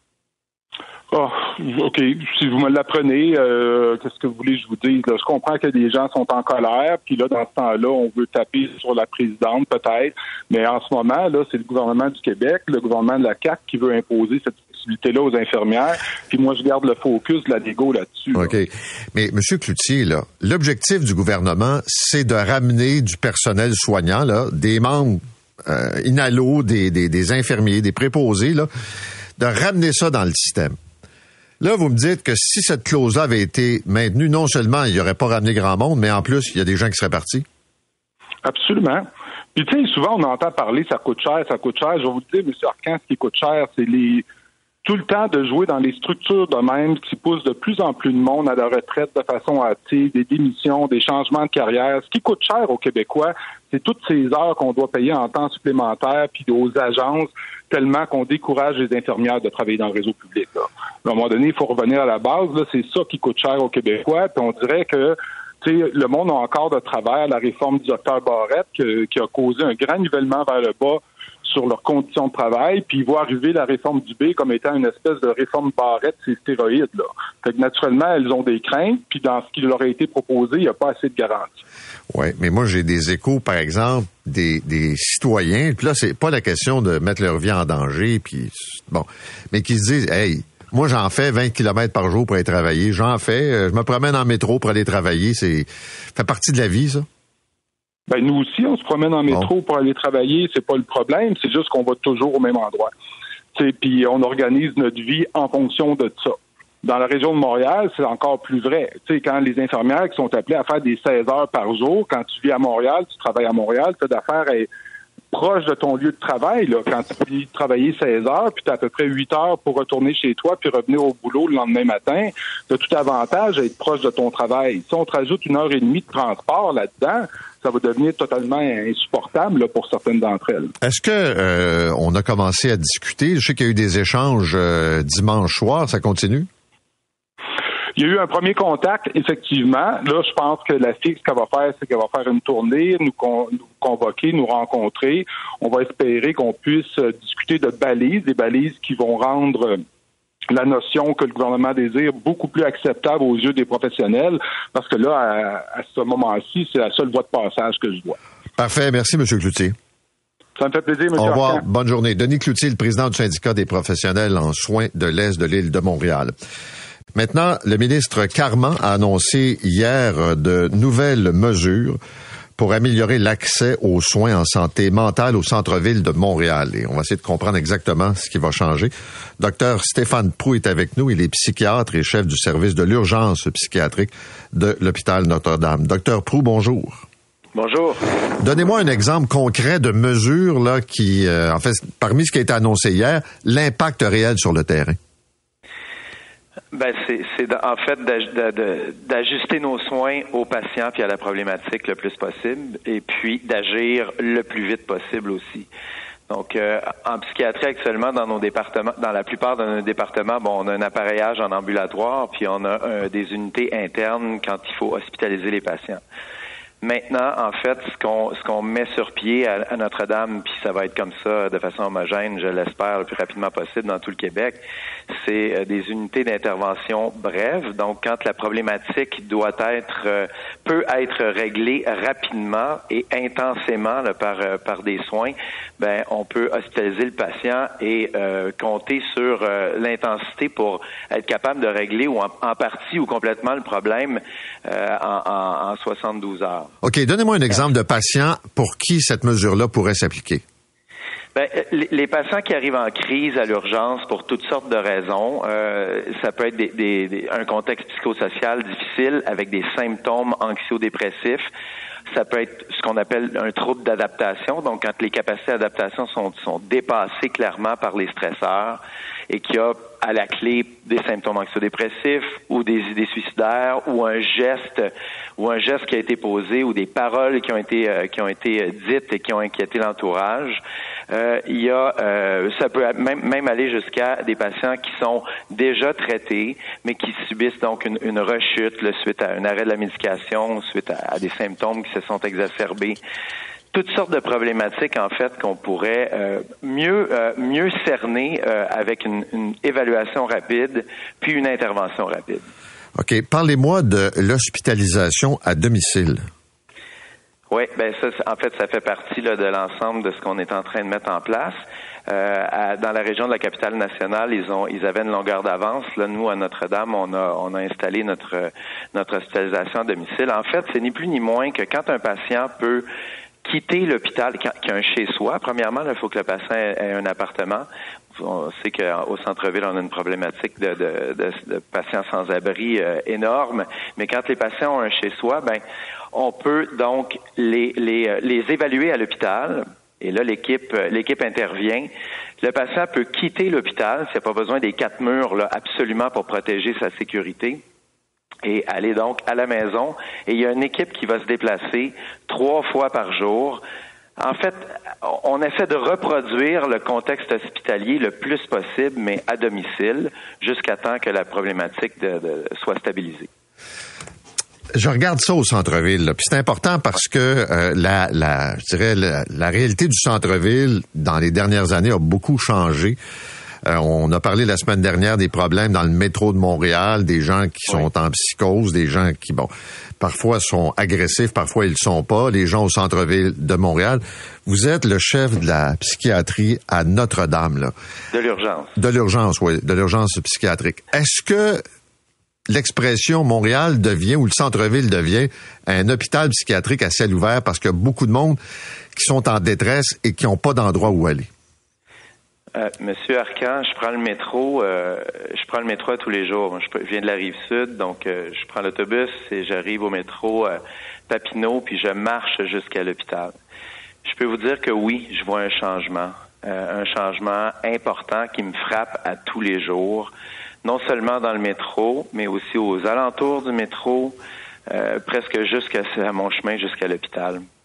Oh, OK. Si vous me l'apprenez, euh, qu'est-ce que vous voulez que je vous dise? Là, je comprends que des gens sont en colère, puis là, dans ce temps-là, on veut taper sur la présidente, peut-être. Mais en ce moment, là, c'est le gouvernement du Québec, le gouvernement de la C A Q qui veut imposer cette possibilité-là aux infirmières. Puis moi, je garde le focus de la négo là-dessus. Là. OK. Mais M. Cloutier, là, l'objectif du gouvernement, c'est de ramener du personnel soignant, là, des membres euh, inhalos, des, des, des infirmiers, des préposés, là, de ramener ça dans le système. Là, vous me dites que si cette clause-là avait été maintenue, non seulement il n'y aurait pas ramené grand monde, mais en plus, il y a des gens qui seraient partis. Absolument. Puis, tu sais, souvent, on entend parler, ça coûte cher, ça coûte cher. Je vais vous dire, M. Arcand, ce qui coûte cher, c'est les tout le temps de jouer dans les structures de même qui poussent de plus en plus de monde à la retraite de façon hâtive, des démissions, des changements de carrière. Ce qui coûte cher aux Québécois, c'est toutes ces heures qu'on doit payer en temps supplémentaire, puis aux agences, tellement qu'on décourage les infirmières de travailler dans le réseau public. Là. À un moment donné, il faut revenir à la base. Là, c'est ça qui coûte cher aux Québécois. Puis on dirait que le monde a encore de travers la réforme du docteur Barrette que, qui a causé un grand nivellement vers le bas sur leurs conditions de travail, puis ils voient arriver la réforme du B comme étant une espèce de réforme Barrette, c'est stéroïdes, là. Fait que naturellement, elles ont des craintes, puis dans ce qui leur a été proposé, il n'y a pas assez de garanties. Oui, mais moi, j'ai des échos, par exemple, des, des citoyens, puis là, c'est pas la question de mettre leur vie en danger, puis bon, mais qui se disent, hey, moi, j'en fais vingt kilomètres par jour pour aller travailler, j'en fais, je me promène en métro pour aller travailler, c'est ça fait partie de la vie, ça. Ben nous aussi, on se promène en métro bon. pour aller travailler, c'est pas le problème, c'est juste qu'on va toujours au même endroit. Puis on organise notre vie en fonction de ça. Dans la région de Montréal, c'est encore plus vrai. Tu sais, quand les infirmières qui sont appelées à faire des seize heures par jour, quand tu vis à Montréal, tu travailles à Montréal, tu as d'affaires à être proche de ton lieu de travail, là, quand tu peux travailler seize heures, puis tu as à peu près huit heures pour retourner chez toi, puis revenir au boulot le lendemain matin, tu as tout avantage à être proche de ton travail. Si on te rajoute une heure et demie de transport là-dedans, ça va devenir totalement insupportable là, pour certaines d'entre elles. Est-ce que euh, on a commencé à discuter? Je sais qu'il y a eu des échanges euh, dimanche soir, ça continue? Il y a eu un premier contact, effectivement. Là, je pense que la fille, ce qu'elle va faire, c'est qu'elle va faire une tournée, nous, con- nous convoquer, nous rencontrer. On va espérer qu'on puisse euh, discuter de balises, des balises qui vont rendre euh, la notion que le gouvernement désire beaucoup plus acceptable aux yeux des professionnels, parce que là, à, à ce moment-ci, c'est la seule voie de passage que je vois. Parfait. Merci, M. Cloutier. Ça me fait plaisir, M. Au revoir. Arcan. Bonne journée. Denis Cloutier, le président du syndicat des professionnels en soins de l'Est de l'île de Montréal. Maintenant, le ministre Carman a annoncé hier de nouvelles mesures pour améliorer l'accès aux soins en santé mentale au centre-ville de Montréal. Et on va essayer de comprendre exactement ce qui va changer. Docteur Stéphane Proulx est avec nous. Il est psychiatre et chef du service de l'urgence psychiatrique de l'hôpital Notre-Dame. Docteur Proulx, bonjour. Bonjour. Donnez-moi un exemple concret de mesures là qui, euh, en fait, parmi ce qui a été annoncé hier, l'impact réel sur le terrain. Ben c'est, c'est en fait d'ajuster nos soins aux patients puis à la problématique le plus possible, et puis d'agir le plus vite possible aussi. Donc, euh, en psychiatrie actuellement, dans nos départements, dans la plupart de nos départements, bon, on a un appareillage en ambulatoire, puis on a euh, des unités internes quand il faut hospitaliser les patients. Maintenant, en fait, ce qu'on ce qu'on met sur pied à, à Notre-Dame, puis ça va être comme ça de façon homogène, je l'espère, le plus rapidement possible dans tout le Québec, c'est euh, des unités d'intervention brèves. Donc, quand la problématique doit être, euh, peut être réglée rapidement et intensément là, par euh, par des soins, ben on peut hospitaliser le patient et euh, compter sur euh, l'intensité pour être capable de régler ou en, en partie ou complètement le problème euh, en, en, en soixante-douze heures. OK, donnez-moi un exemple de patient pour qui cette mesure-là pourrait s'appliquer. Ben, les, les patients qui arrivent en crise à l'urgence pour toutes sortes de raisons, euh, ça peut être des, des, des, un contexte psychosocial difficile avec des symptômes anxio-dépressifs. Ça peut être ce qu'on appelle un trouble d'adaptation, donc quand les capacités d'adaptation sont, sont dépassées clairement par les stresseurs et qu'il y a à la clé des symptômes anxio-dépressifs ou des idées suicidaires ou un geste ou un geste qui a été posé ou des paroles qui ont été euh, qui ont été dites et qui ont inquiété l'entourage. Euh, il y a euh, ça peut même même aller jusqu'à des patients qui sont déjà traités mais qui subissent donc une, une rechute là, suite à un arrêt de la médication, suite à, à des symptômes qui se sont exacerbés. Toutes sortes de problématiques, en fait, qu'on pourrait euh, mieux euh, mieux cerner euh, avec une, une évaluation rapide, puis une intervention rapide. OK. Parlez-moi de l'hospitalisation à domicile. Oui, ben ça, en fait, ça fait partie là, de l'ensemble de ce qu'on est en train de mettre en place. Euh, à, dans la région de la capitale nationale, ils ont, ils avaient une longueur d'avance. Là, nous, à Notre-Dame, on a, on a installé notre notre hospitalisation à domicile. En fait, c'est ni plus ni moins que quand un patient peut quitter l'hôpital, qui a un chez-soi, premièrement, il faut que le patient ait un appartement. On sait qu'au centre-ville, on a une problématique de, de, de, de patients sans abri euh, énorme, mais quand les patients ont un chez-soi, ben, on peut donc les, les, les évaluer à l'hôpital. Et là, l'équipe, l'équipe intervient. Le patient peut quitter l'hôpital, s'il n'y a pas besoin des quatre murs là, absolument pour protéger sa sécurité, et aller donc à la maison. Et il y a une équipe qui va se déplacer trois fois par jour. En fait, on essaie de reproduire le contexte hospitalier le plus possible, mais à domicile, jusqu'à temps que la problématique de, de, soit stabilisée. Je regarde ça au centre-ville, là, puis c'est important parce que euh, la, la, je dirais, la, la réalité du centre-ville dans les dernières années a beaucoup changé. Euh, on a parlé la semaine dernière des problèmes dans le métro de Montréal, des gens qui sont oui. en psychose, des gens qui, bon, parfois sont agressifs, parfois ils le sont pas, les gens au centre-ville de Montréal. Vous êtes le chef de la psychiatrie à Notre-Dame, là. De l'urgence. De l'urgence, oui, de l'urgence psychiatrique. Est-ce que l'expression Montréal devient, ou le centre-ville devient, un hôpital psychiatrique à ciel ouvert parce qu'il y a beaucoup de monde qui sont en détresse et qui n'ont pas d'endroit où aller? Euh, Monsieur Arcan, je prends le métro, euh, je prends le métro à tous les jours. Je viens de la Rive-Sud, donc euh, je prends l'autobus et j'arrive au métro euh, Papineau, puis je marche jusqu'à l'hôpital. Je peux vous dire que oui, je vois un changement, euh, un changement important qui me frappe à tous les jours, non seulement dans le métro, mais aussi aux alentours du métro, euh, presque jusqu'à à mon chemin jusqu'à l'hôpital.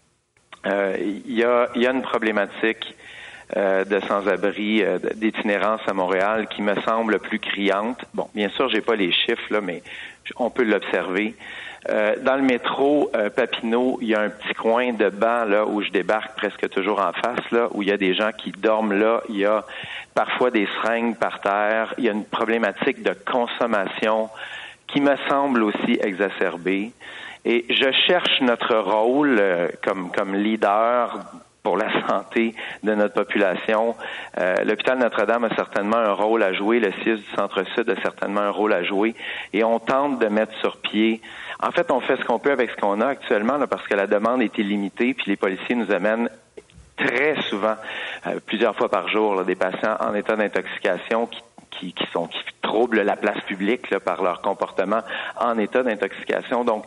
euh, il y a, il y a une problématique euh, de sans-abri, euh, d'itinérance à Montréal qui me semble plus criante. Bon, bien sûr, j'ai pas les chiffres là, mais on peut l'observer. Euh, dans le métro euh, Papineau, il y a un petit coin de banc là où je débarque presque toujours en face là, où il y a des gens qui dorment là. Il y a parfois des seringues par terre. Il y a une problématique de consommation qui me semble aussi exacerbée. Et je cherche notre rôle euh, comme comme leader pour la santé de notre population. Euh, L'hôpital Notre-Dame a certainement un rôle à jouer, le C I S du Centre-Sud a certainement un rôle à jouer, et on tente de mettre sur pied. En fait, on fait ce qu'on peut avec ce qu'on a actuellement, là, parce que la demande est illimitée, puis les policiers nous amènent très souvent, euh, plusieurs fois par jour, là, des patients en état d'intoxication qui Qui, qui sont qui troublent la place publique là, par leur comportement en état d'intoxication. Donc,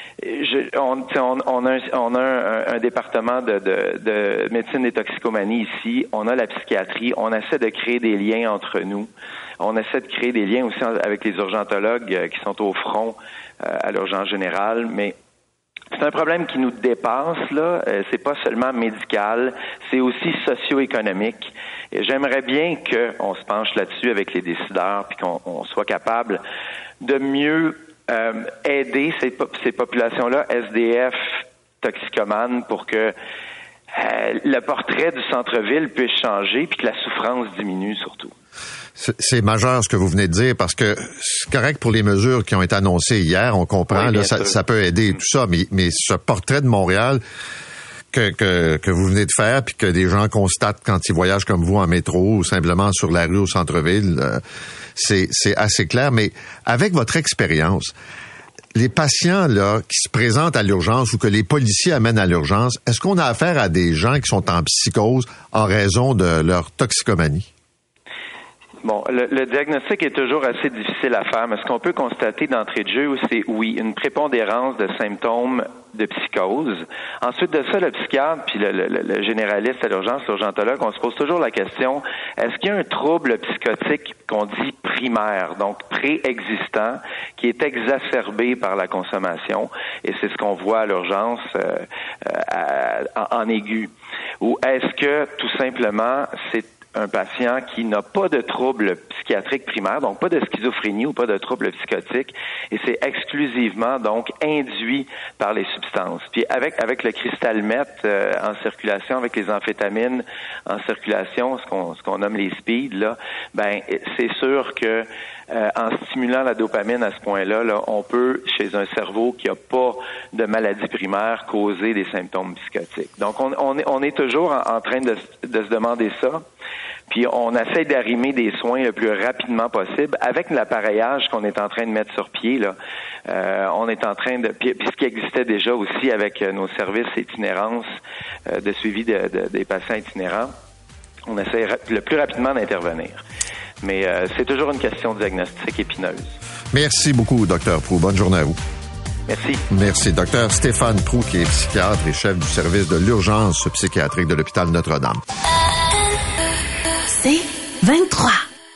je, on, on, on a, un, on a un, un département de, de, de médecine des toxicomanies ici. On a la psychiatrie. On essaie de créer des liens entre nous. On essaie de créer des liens aussi avec les urgentologues euh, qui sont au front euh, à l'urgence générale, mais c'est un problème qui nous dépasse, là. Euh, c'est pas seulement médical, c'est aussi socio-économique. Et j'aimerais bien qu'on se penche là-dessus avec les décideurs, puis qu'on on soit capable de mieux euh, aider ces, ces populations-là, S D F, toxicomanes, pour que euh, le portrait du centre-ville puisse changer, puis que la souffrance diminue surtout. C'est majeur ce que vous venez de dire, parce que c'est correct pour les mesures qui ont été annoncées hier, on comprend, oui, là, ça, ça peut aider tout ça, mais, mais ce portrait de Montréal que, que, que vous venez de faire, puis que des gens constatent quand ils voyagent comme vous en métro ou simplement sur la rue au centre-ville, euh, c'est, c'est assez clair. Mais avec votre expérience, les patients là qui se présentent à l'urgence ou que les policiers amènent à l'urgence, est-ce qu'on a affaire à des gens qui sont en psychose en raison de leur toxicomanie? Bon, le, le diagnostic est toujours assez difficile à faire, mais ce qu'on peut constater d'entrée de jeu, c'est oui, une prépondérance de symptômes de psychose. Ensuite de ça, le psychiatre puis le, le, le généraliste à l'urgence, l'urgentologue, on se pose toujours la question, est-ce qu'il y a un trouble psychotique qu'on dit primaire, donc préexistant, qui est exacerbé par la consommation, et c'est ce qu'on voit à l'urgence euh, euh, en, en aigu. Ou est-ce que, tout simplement, c'est un patient qui n'a pas de trouble psychiatrique primaire, donc pas de schizophrénie ou pas de trouble psychotique, et c'est exclusivement donc induit par les substances. Puis avec avec le cristal meth euh, en circulation, avec les amphétamines en circulation, ce qu'on ce qu'on nomme les speed là, ben c'est sûr que euh, en stimulant la dopamine à ce point-là, là, on peut chez un cerveau qui a pas de maladie primaire causer des symptômes psychotiques. Donc on on est on est toujours en, en train de de se demander ça. Puis on essaie d'arrimer des soins le plus rapidement possible avec l'appareillage qu'on est en train de mettre sur pied là. Euh, on est en train de puis, puis ce qui existait déjà aussi avec nos services itinérance euh, de suivi de, de, des patients itinérants. On essaie le plus rapidement d'intervenir. Mais euh, c'est toujours une question de diagnostic épineuse. Merci beaucoup, docteur Proulx. Bonne journée à vous. Merci. Merci. Docteur Stéphane Proulx, qui est psychiatre et chef du service de l'urgence psychiatrique de l'hôpital Notre-Dame. C'est vingt-trois.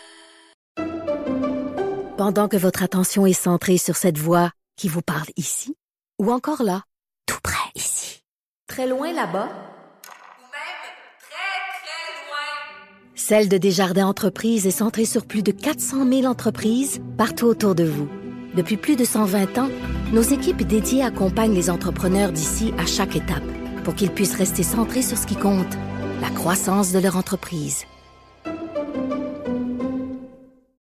Pendant que votre attention est centrée sur cette voix qui vous parle ici, ou encore là, tout près ici, très loin là-bas, ou même très, très loin, celle de Desjardins Entreprises est centrée sur plus de quatre cent mille entreprises partout autour de vous. Depuis plus de cent vingt ans, nos équipes dédiées accompagnent les entrepreneurs d'ici à chaque étape pour qu'ils puissent rester centrés sur ce qui compte, la croissance de leur entreprise.